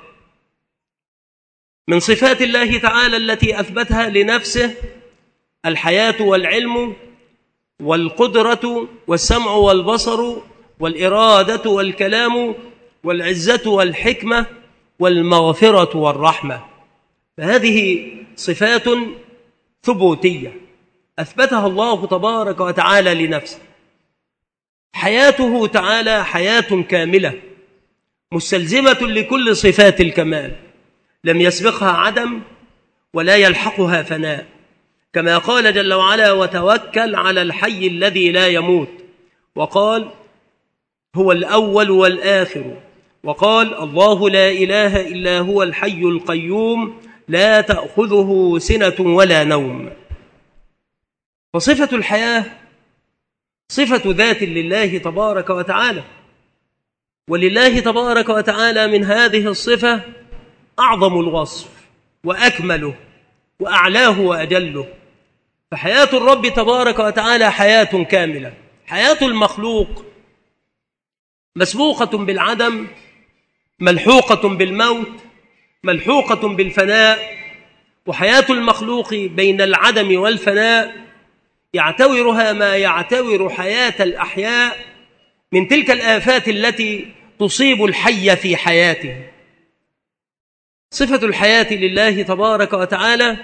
من صفات الله تعالى التي أثبتها لنفسه الحياة والعلم والقدرة والسمع والبصر والإرادة والكلام والعزة والحكمة والمغفرة والرحمة، فهذه صفات ثبوتية أثبتها الله تبارك وتعالى لنفسه. حياته تعالى حياة كاملة مستلزمة لكل صفات الكمال، لم يسبقها عدم ولا يلحقها فناء، كما قال جل وعلا: وتوكل على الحي الذي لا يموت، وقال: هو الأول والآخر، وقال: الله لا إله إلا هو الحي القيوم لا تأخذه سنة ولا نوم. فصفة الحياة صفة ذات لله تبارك وتعالى، ولله تبارك وتعالى من هذه الصفة أعظم الوصف وأكمله وأعلاه وأجله. فحياة الرب تبارك وتعالى حياة كاملة حياة المخلوق مسبوقة بالعدم، ملحوقة بالموت، ملحوقة بالفناء. وحياة المخلوق بين العدم والفناء يعتورها ما يعتور حياة الأحياء من تلك الآفات التي تصيب الحي في حياته. صفة الحياة لله تبارك وتعالى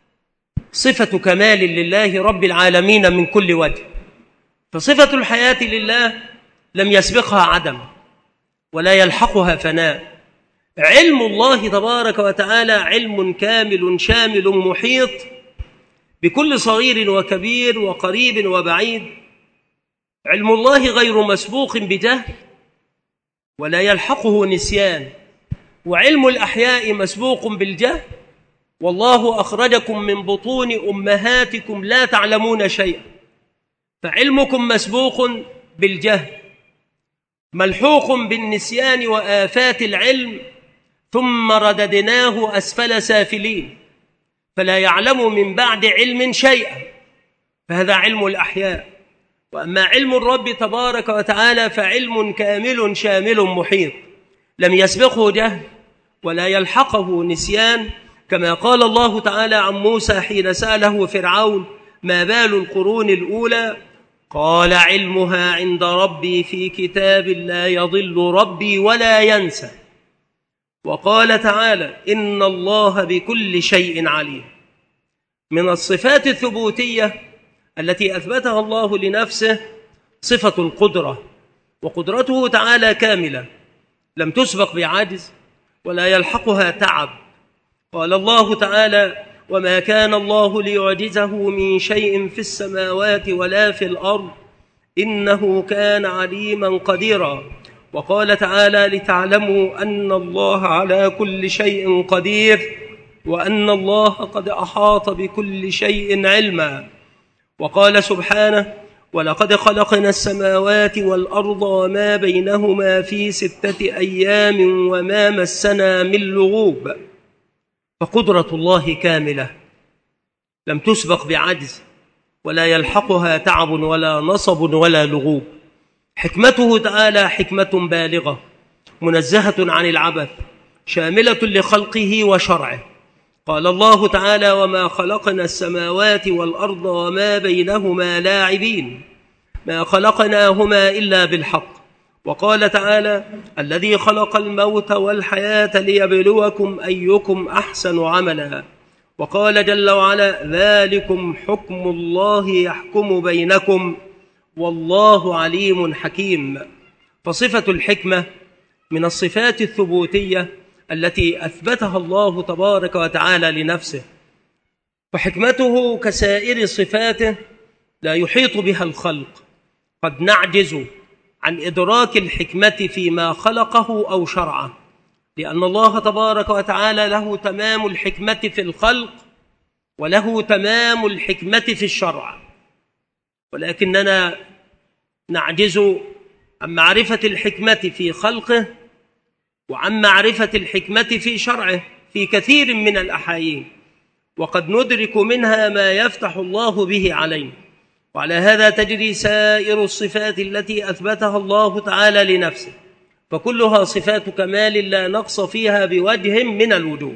صفة كمال لله رب العالمين من كل وجه. فصفة الحياة لله لم يسبقها عدم ولا يلحقها فناء. علم الله تبارك وتعالى علم كامل شامل محيط بكل صغير وكبير وقريب وبعيد. علم الله غير مسبوق بجهل ولا يلحقه نسيان، وعلم الأحياء مسبوق بالجهل. والله أخرجكم من بطون أمهاتكم لا تعلمون شيئا، فعلمكم مسبوق بالجهل ملحوق بالنسيان وآفات العلم، ثم رددناه أسفل سافلين فلا يعلم من بعد علم شيئا. فهذا علم الأحياء. وأما علم الرب تبارك وتعالى فعلم كامل شامل محيط لم يسبقه جهل ولا يلحقه نسيان، كما قال الله تعالى عن موسى حين سأله فرعون ما بال القرون الأولى قال علمها عند ربي في كتاب لا يضل ربي ولا ينسى. وقال تعالى إن الله بكل شيء عليم. من الصفات الثبوتية التي أثبتها الله لنفسه صفة القدرة، وقدرته تعالى كاملة لم تسبق بعجز ولا يلحقها تعب. قال الله تعالى وما كان الله ليعجزه من شيء في السماوات ولا في الأرض إنه كان عليما قديرا. وقال تعالى لتعلموا أن الله على كل شيء قدير وأن الله قد أحاط بكل شيء علما. وقال سبحانه ولقد خلقنا السماوات والأرض وما بينهما في ستة أيام وما مسنا من لغوب. فقدرة الله كاملة لم تسبق بعجز ولا يلحقها تعب ولا نصب ولا لغوب. حكمته تعالى حكمة بالغة منزهة عن العبث شاملة لخلقه وشرعه. قال الله تعالى وما خلقنا السماوات والأرض وما بينهما لاعبين ما خلقناهما إلا بالحق. وقال تعالى الذي خلق الموت والحياة ليبلوكم أيكم أحسن عملا. وقال جل وعلا ذلكم حكم الله يحكم بينكم والله عليم حكيم. فصفة الحكمة من الصفات الثبوتية التي أثبتها الله تبارك وتعالى لنفسه. وحكمته كسائر صفاته لا يحيط بها الخلق. قد نعجز عن إدراك الحكمة فيما خلقه أو شرعه، لأن الله تبارك وتعالى له تمام الحكمة في الخلق وله تمام الحكمة في الشرع، ولكننا نعجز عن معرفة الحكمة في خلقه وعن معرفة الحكمة في شرعه في كثير من الأحايين، وقد ندرك منها ما يفتح الله به علينا. وعلى هذا تجري سائر الصفات التي أثبتها الله تعالى لنفسه، فكلها صفات كمال لا نقص فيها بوجه من الوجوه.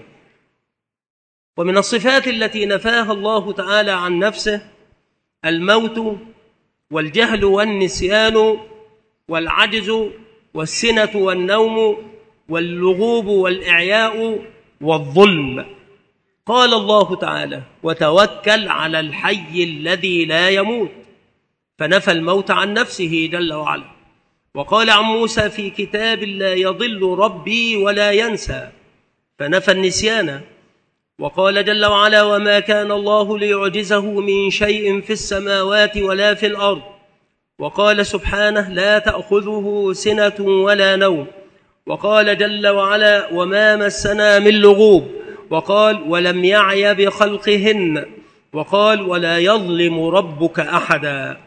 ومن الصفات التي نفاها الله تعالى عن نفسه الموت والجهل والنسيان والعجز والسنة والنوم واللغوب والإعياء والظلم. قال الله تعالى وتوكل على الحي الذي لا يموت، فنفى الموت عن نفسه جل وعلا. وقال عن موسى في كتاب لا يضل ربي ولا ينسى، فنفى النسيان. وقال جل وعلا وما كان الله ليعجزه من شيء في السماوات ولا في الأرض. وقال سبحانه لا تأخذه سنة ولا نوم. وقال جل وعلا وما مسنا من لغوب. وقال ولم يعي بخلقهن. وقال ولا يظلم ربك أحدا.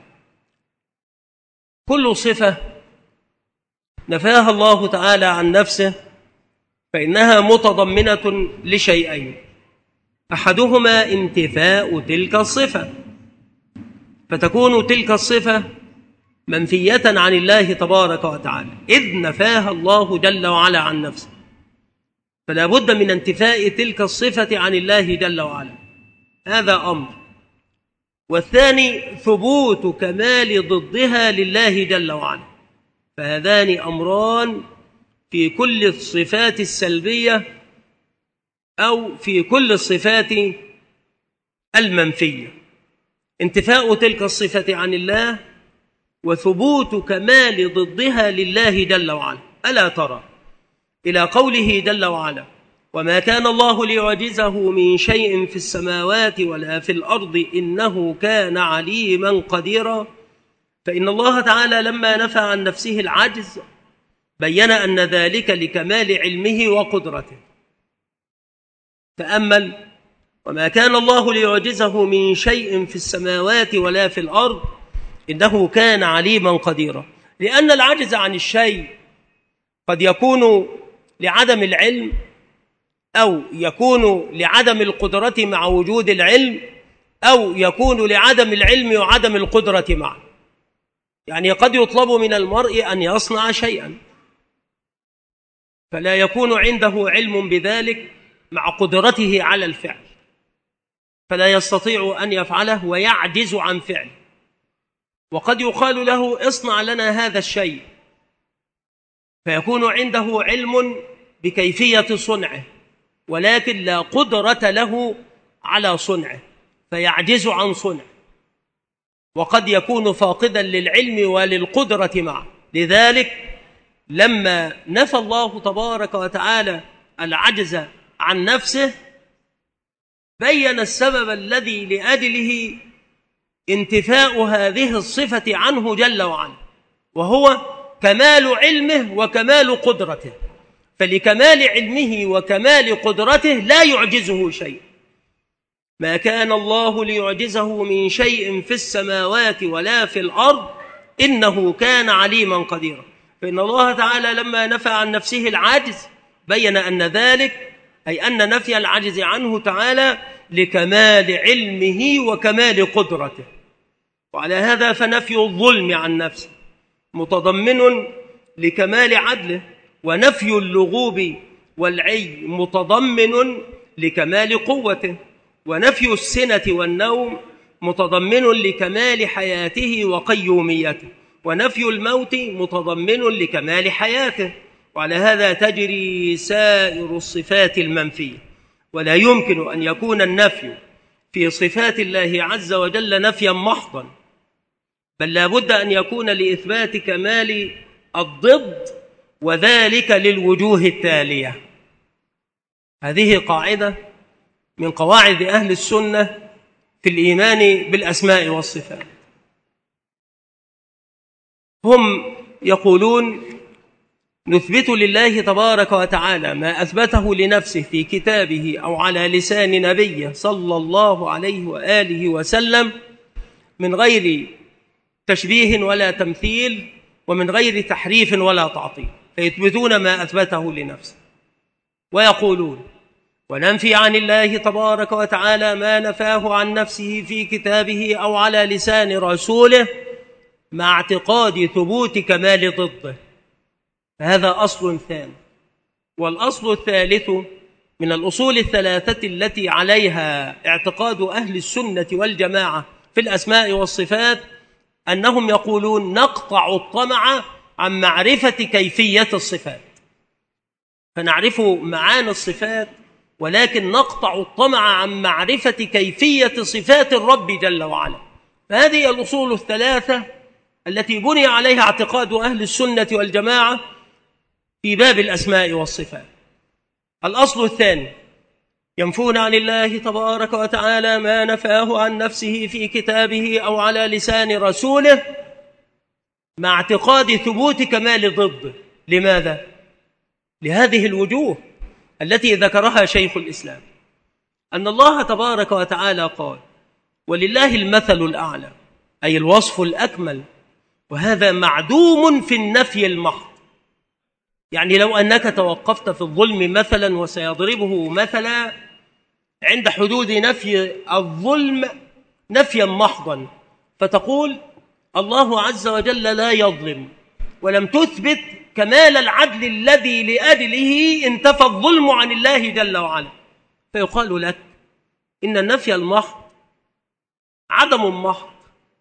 كل صفة نفاها الله تعالى عن نفسه فإنها متضمنة لشيئين، أحدهما انتفاء تلك الصفة، فتكون تلك الصفة منفية عن الله تبارك وتعالى، إذ نفاها الله جل وعلا عن نفسه، فلا بد من انتفاء تلك الصفة عن الله جل وعلا. هذا أمر. والثاني ثبوت كمال ضدها لله جل وعلا. فهذان أمران في كل الصفات السلبية أو في كل الصفات المنفية: انتفاء تلك الصفة عن الله، وثبوت كمال ضدها لله جل وعلا. ألا ترى إلى قوله جل وعلا: وما كان الله ليعجزه من شيء في السماوات ولا في الأرض إنه كان عليما قديرا. فإن الله تعالى لما نفى عن نفسه العجز بين أن ذلك لكمال علمه وقدرته. تأمل: وما كان الله ليعجزه من شيء في السماوات ولا في الأرض إنه كان عليما قديرا. لأن العجز عن الشيء قد يكون لعدم العلم، أو يكون لعدم القدرة مع وجود العلم، أو يكون لعدم العلم وعدم القدرة معه. يعني قد يطلب من المرء أن يصنع شيئا فلا يكون عنده علم بذلك مع قدرته على الفعل، فلا يستطيع أن يفعله ويعجز عن فعله. وقد يقال له: اصنع لنا هذا الشيء، فيكون عنده علم بكيفية صنعه ولكن لا قدرة له على صنعه فيعجز عن صنعه. وقد يكون فاقدا للعلم وللقدرة معه. لذلك لما نفى الله تبارك وتعالى العجز عن نفسه بين السبب الذي لأجله انتفاء هذه الصفة عنه جل وعلا، وهو كمال علمه وكمال قدرته. فلكمال علمه وكمال قدرته لا يعجزه شيء. ما كان الله ليعجزه من شيء في السماوات ولا في الأرض إنه كان عليما قديرا. فإن الله تعالى لما نفى عن نفسه العجز بين أن ذلك أي أن نفي العجز عنه تعالى لكمال علمه وكمال قدرته. وعلى هذا فنفي الظلم عن نفسه متضمن لكمال عدله، ونفي اللغوب والعي متضمن لكمال قوته، ونفي السنة والنوم متضمن لكمال حياته وقيوميته، ونفي الموت متضمن لكمال حياته. وعلى هذا تجري سائر الصفات المنفية. ولا يمكن أن يكون النفي في صفات الله عز وجل نفيا محضا، بل لا بد أن يكون لإثبات كمال الضد، وذلك للوجوه التالية. هذه قاعدة من قواعد أهل السنة في الإيمان بالأسماء والصفات. هم يقولون: نثبت لله تبارك وتعالى ما أثبته لنفسه في كتابه أو على لسان نبيه صلى الله عليه وآله وسلم من غير تشبيه ولا تمثيل، ومن غير تحريف ولا تعطيل، فيثبتون ما أثبته لنفسه. ويقولون: وننفي عن الله تبارك وتعالى ما نفاه عن نفسه في كتابه أو على لسان رسوله مع اعتقاد ثبوت كمال ضده. فهذا أصل ثاني. والأصل الثالث من الأصول الثلاثة التي عليها اعتقاد أهل السنة والجماعة في الأسماء والصفات أنهم يقولون: نقطع الطمع عن معرفة كيفية الصفات. فنعرف معاني الصفات ولكن نقطع الطمع عن معرفة كيفية صفات الرب جل وعلا. فهذه الأصول الثلاثة التي بني عليها اعتقاد أهل السنة والجماعة في باب الأسماء والصفات. الأصل الثاني: ينفون عن الله تبارك وتعالى ما نفاه عن نفسه في كتابه أو على لسان رسوله مع اعتقاد ثبوت كمال ضده. لماذا؟ لهذه الوجوه التي ذكرها شيخ الإسلام، أن الله تبارك وتعالى قال: ولله المثل الأعلى، أي الوصف الأكمل، وهذا معدوم في النفي المحض. يعني لو أنك توقفت في الظلم مثلا وسيضربه مثلا عند حدود نفي الظلم نفيا محضا، فتقول: الله عز وجل لا يظلم، ولم تثبت كمال العدل الذي لأجله انتفى الظلم عن الله جل وعلا، فيقال لك إن النفي المحض عدم محض،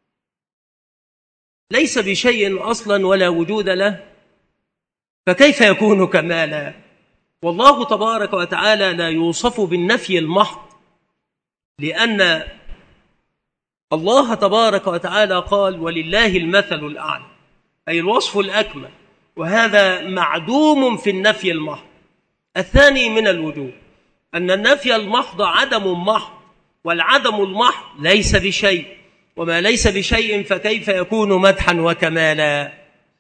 ليس بشيء أصلا ولا وجود له، فكيف يكون كمالا؟ والله تبارك وتعالى لا يوصف بالنفي المحض، لأن الله تبارك وتعالى قال ولله المثل الأعلى، أي الوصف الأكمل، وهذا معدوم في النفي المحض. الثاني من الوجوه أن النفي المحض عدم محض، والعدم المحض ليس بشيء، وما ليس بشيء فكيف يكون مدحا وكمالا؟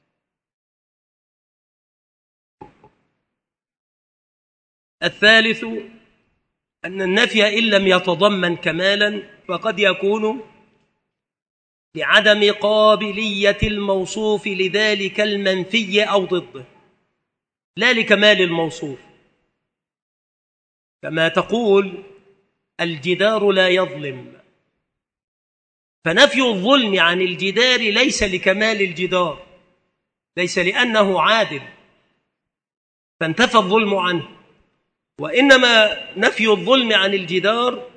الثالث أن النفي إن لم يتضمن كمالا فقد يكون لعدم قابلية الموصوف لذلك المنفي أو ضده، لا لكمال الموصوف، كما تقول الجدار لا يظلم، فنفي الظلم عن الجدار ليس لكمال الجدار، ليس لأنه عادل فانتفى الظلم عنه، وإنما نفي الظلم عن الجدار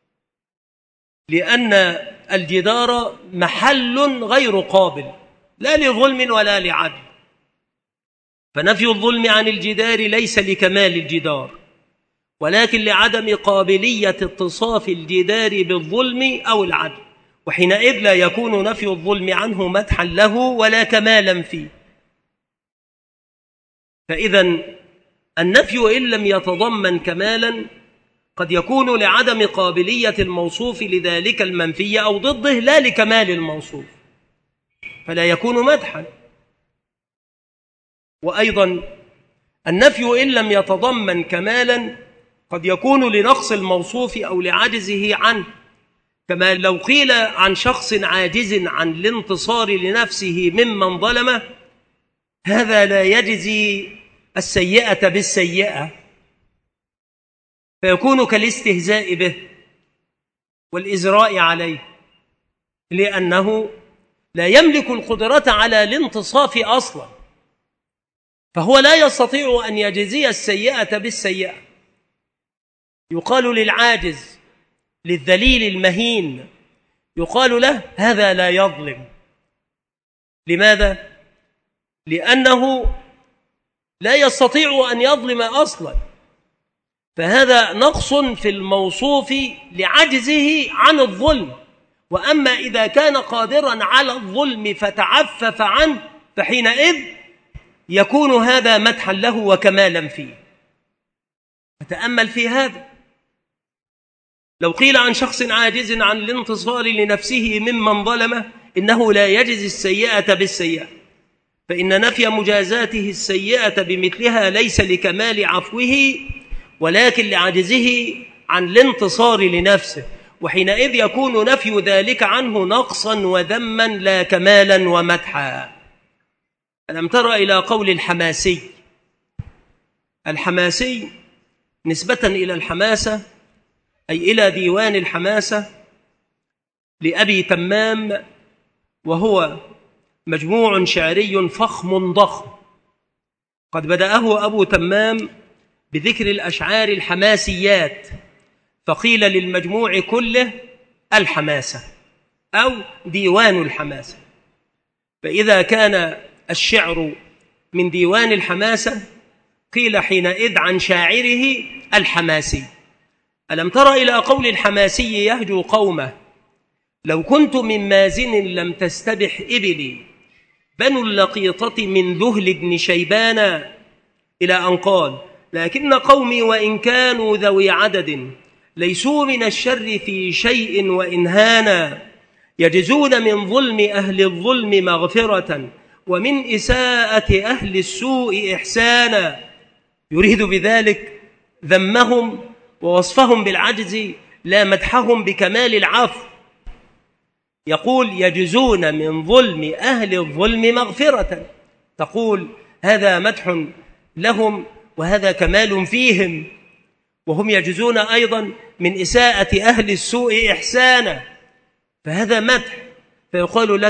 لأن الجدار محل غير قابل لا لظلم ولا لعدل، فنفي الظلم عن الجدار ليس لكمال الجدار، ولكن لعدم قابلية اتصاف الجدار بالظلم أو العدل، وحينئذ لا يكون نفي الظلم عنه مدحا له ولا كمالا فيه. فإذا النفي إن لم يتضمن كمالا قد يكون لعدم قابلية الموصوف لذلك المنفي أو ضده لا لكمال الموصوف، فلا يكون مدحا. وأيضا النفي إن لم يتضمن كمالا قد يكون لنقص الموصوف أو لعجزه عنه، كما لو قيل عن شخص عاجز عن الانتصار لنفسه ممن ظلمه هذا لا يجزي السيئة بالسيئة، فيكون كالاستهزاء به والإزراء عليه، لأنه لا يملك القدرة على الانتصاف أصلا، فهو لا يستطيع أن يجزي السيئة بالسيئة. يقال للعاجز للذليل المهين يقال له هذا لا يظلم. لماذا؟ لأنه لا يستطيع أن يظلم أصلا، فهذا نقص في الموصوف لعجزه عن الظلم. وأما إذا كان قادرا على الظلم فتعفف عنه فحينئذ يكون هذا مدحا له وكمالا فيه. فتأمل في هذا، لو قيل عن شخص عاجز عن الانتصار لنفسه ممن ظلمه إنه لا يجزي السيئة بالسيئة، فإن نفي مجازاته السيئة بمثلها ليس لكمال عفوه ولكن لعجزه عن الانتصار لنفسه، وحينئذ يكون نفي ذلك عنه نقصا وذما لا كمالا ومدحا. ألم تر إلى قول الحماسي؟ الحماسي نسبة إلى الحماسة أي إلى ديوان الحماسة لأبي تمام، وهو مجموع شعري فخم ضخم قد بدأه أبو تمام بذكر الأشعار الحماسيات، فقيل للمجموع كله الحماسة أو ديوان الحماسة. فإذا كان الشعر من ديوان الحماسة قيل حينئذ عن شاعره الحماسي. ألم تر إلى قول الحماسي يهجو قومه لو كنت من مازن لم تستبح إبلي بنو اللقيطة من ذهل بن شيبان، إلى أن قال لكن قومي وإن كانوا ذوي عدد ليسوا من الشر في شيء وإن هانا، يجزون من ظلم أهل الظلم مغفرة ومن إساءة أهل السوء إحسانا. يريد بذلك ذمهم ووصفهم بالعجز لا مدحهم بكمال العفو. يقول يجزون من ظلم أهل الظلم مغفرة، تقول هذا مدح لهم وهذا كمال فيهم، وهم يجزون أيضا من إساءة أهل السوء إحسانا، فهذا مدح. فيقال لك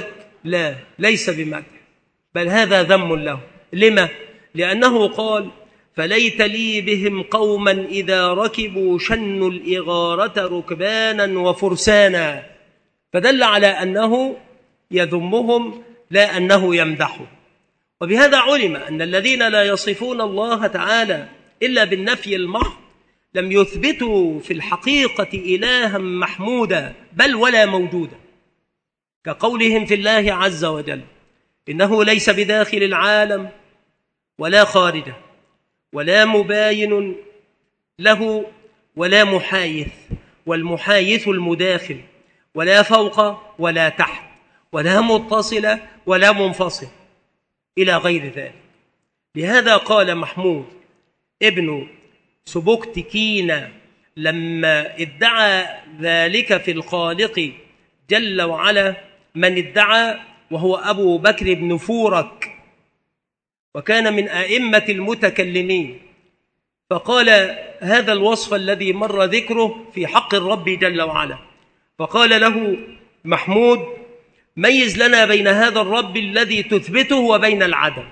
لا، ليس بمدح، بل هذا ذم له. لما؟ لأنه قال فليت لي بهم قوما إذا ركبوا شنوا الإغارة ركبانا وفرسانا، فدل على أنه يذمهم لا أنه يمدحهم. وبهذا علم أن الذين لا يصفون الله تعالى إلا بالنفي المحض لم يثبتوا في الحقيقة إلها محمودا بل ولا موجودا، كقولهم في الله عز وجل إنه ليس بداخل العالم ولا خارجه ولا مباين له ولا محايث، والمحايث المداخل، ولا فوق ولا تحت ولا متصل ولا منفصل إلى غير ذلك. لهذا قال محمود ابن سبكتكين لما ادعى ذلك في الخالق جل وعلا من ادعى، وهو أبو بكر بن فورك، وكان من أئمة المتكلمين، فقال هذا الوصف الذي مر ذكره في حق الرب جل وعلا، فقال له محمود ميز لنا بين هذا الرب الذي تثبته وبين العدم.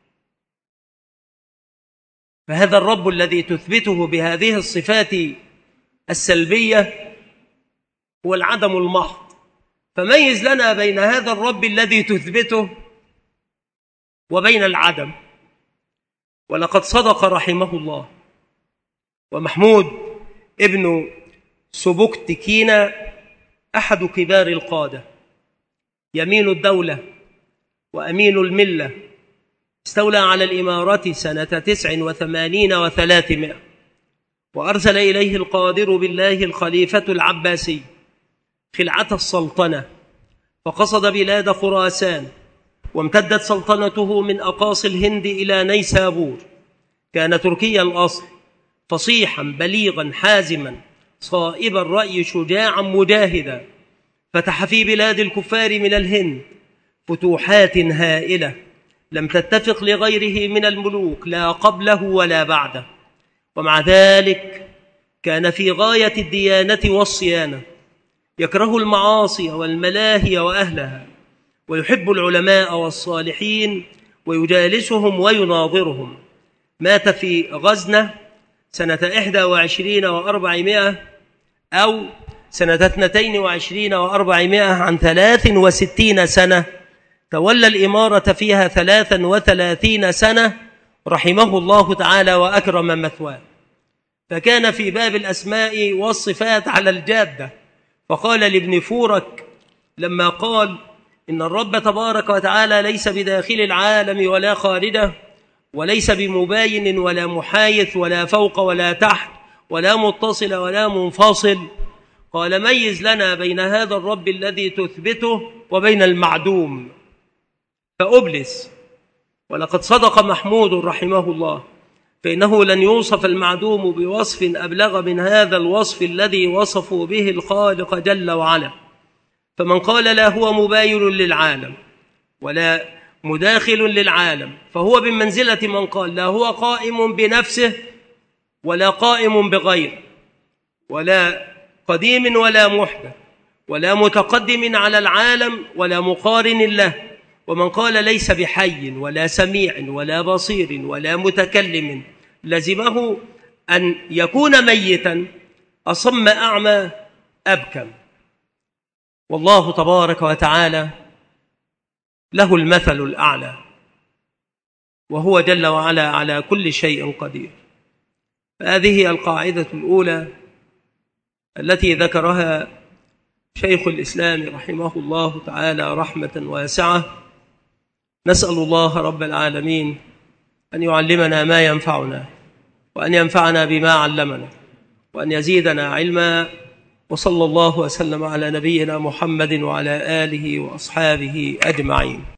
فهذا الرب الذي تثبته بهذه الصفات السلبية هو العدم المحض، فميز لنا بين هذا الرب الذي تثبته وبين العدم. ولقد صدق رحمه الله. ومحمود ابن سبكتكين أحد كبار القادة، يمين الدولة وأمين الملة، استولى على الإمارة سنة تسع وثمانين وثلاثمائة، وأرسل إليه القادر بالله الخليفة العباسي خلعة السلطنة، فقصد بلاد خراسان، وامتدت سلطنته من أقاصي الهند إلى نيسابور. كان تركي الأصل، فصيحا بليغا حازما صائب الرأي شجاعا مجاهدا، فتح في بلاد الكفار من الهند فتوحات هائلة لم تتفق لغيره من الملوك لا قبله ولا بعده. ومع ذلك كان في غاية الديانة والصيانة، يكره المعاصي والملاهي وأهلها، ويحب العلماء والصالحين ويجالسهم ويناظرهم. مات في غزنة سنة إحدى وعشرين وأربعمائة أو سنة اثنتين وعشرين وأربعمائة عن ثلاث وستين سنة، تولى الإمارة فيها ثلاثا وثلاثين سنة رحمه الله تعالى وأكرم مثواه. فكان في باب الأسماء والصفات على الجادة، فقال لابن فورك لما قال إن الرب تبارك وتعالى ليس بداخل العالم ولا خارجه، وليس بمباين ولا محايث ولا فوق ولا تحت ولا متصل ولا منفصل، قال ميز لنا بين هذا الرب الذي تثبته وبين المعدوم، فأبلس. ولقد صدق محمود رحمه الله، فإنه لن يوصف المعدوم بوصف أبلغ من هذا الوصف الذي وصفوا به الخالق جل وعلا. فمن قال لا هو مباين للعالم ولا مداخل للعالم فهو بمنزلة من قال لا هو قائم بنفسه ولا قائم بغيره، ولا قديم ولا محدث، ولا متقدم على العالم ولا مقارن له. ومن قال ليس بحي ولا سميع ولا بصير ولا متكلم لزمه أن يكون ميتا أصم أعمى أبكم. والله تبارك وتعالى له المثل الأعلى، وهو جل وعلا على كل شيء قدير. هذه القاعدة الأولى التي ذكرها شيخ الإسلام رحمه الله تعالى رحمة واسعة. نسأل الله رب العالمين أن يعلمنا ما ينفعنا، وأن ينفعنا بما علمنا، وأن يزيدنا علما. وصلى الله وسلم على نبينا محمد وعلى آله وأصحابه أجمعين.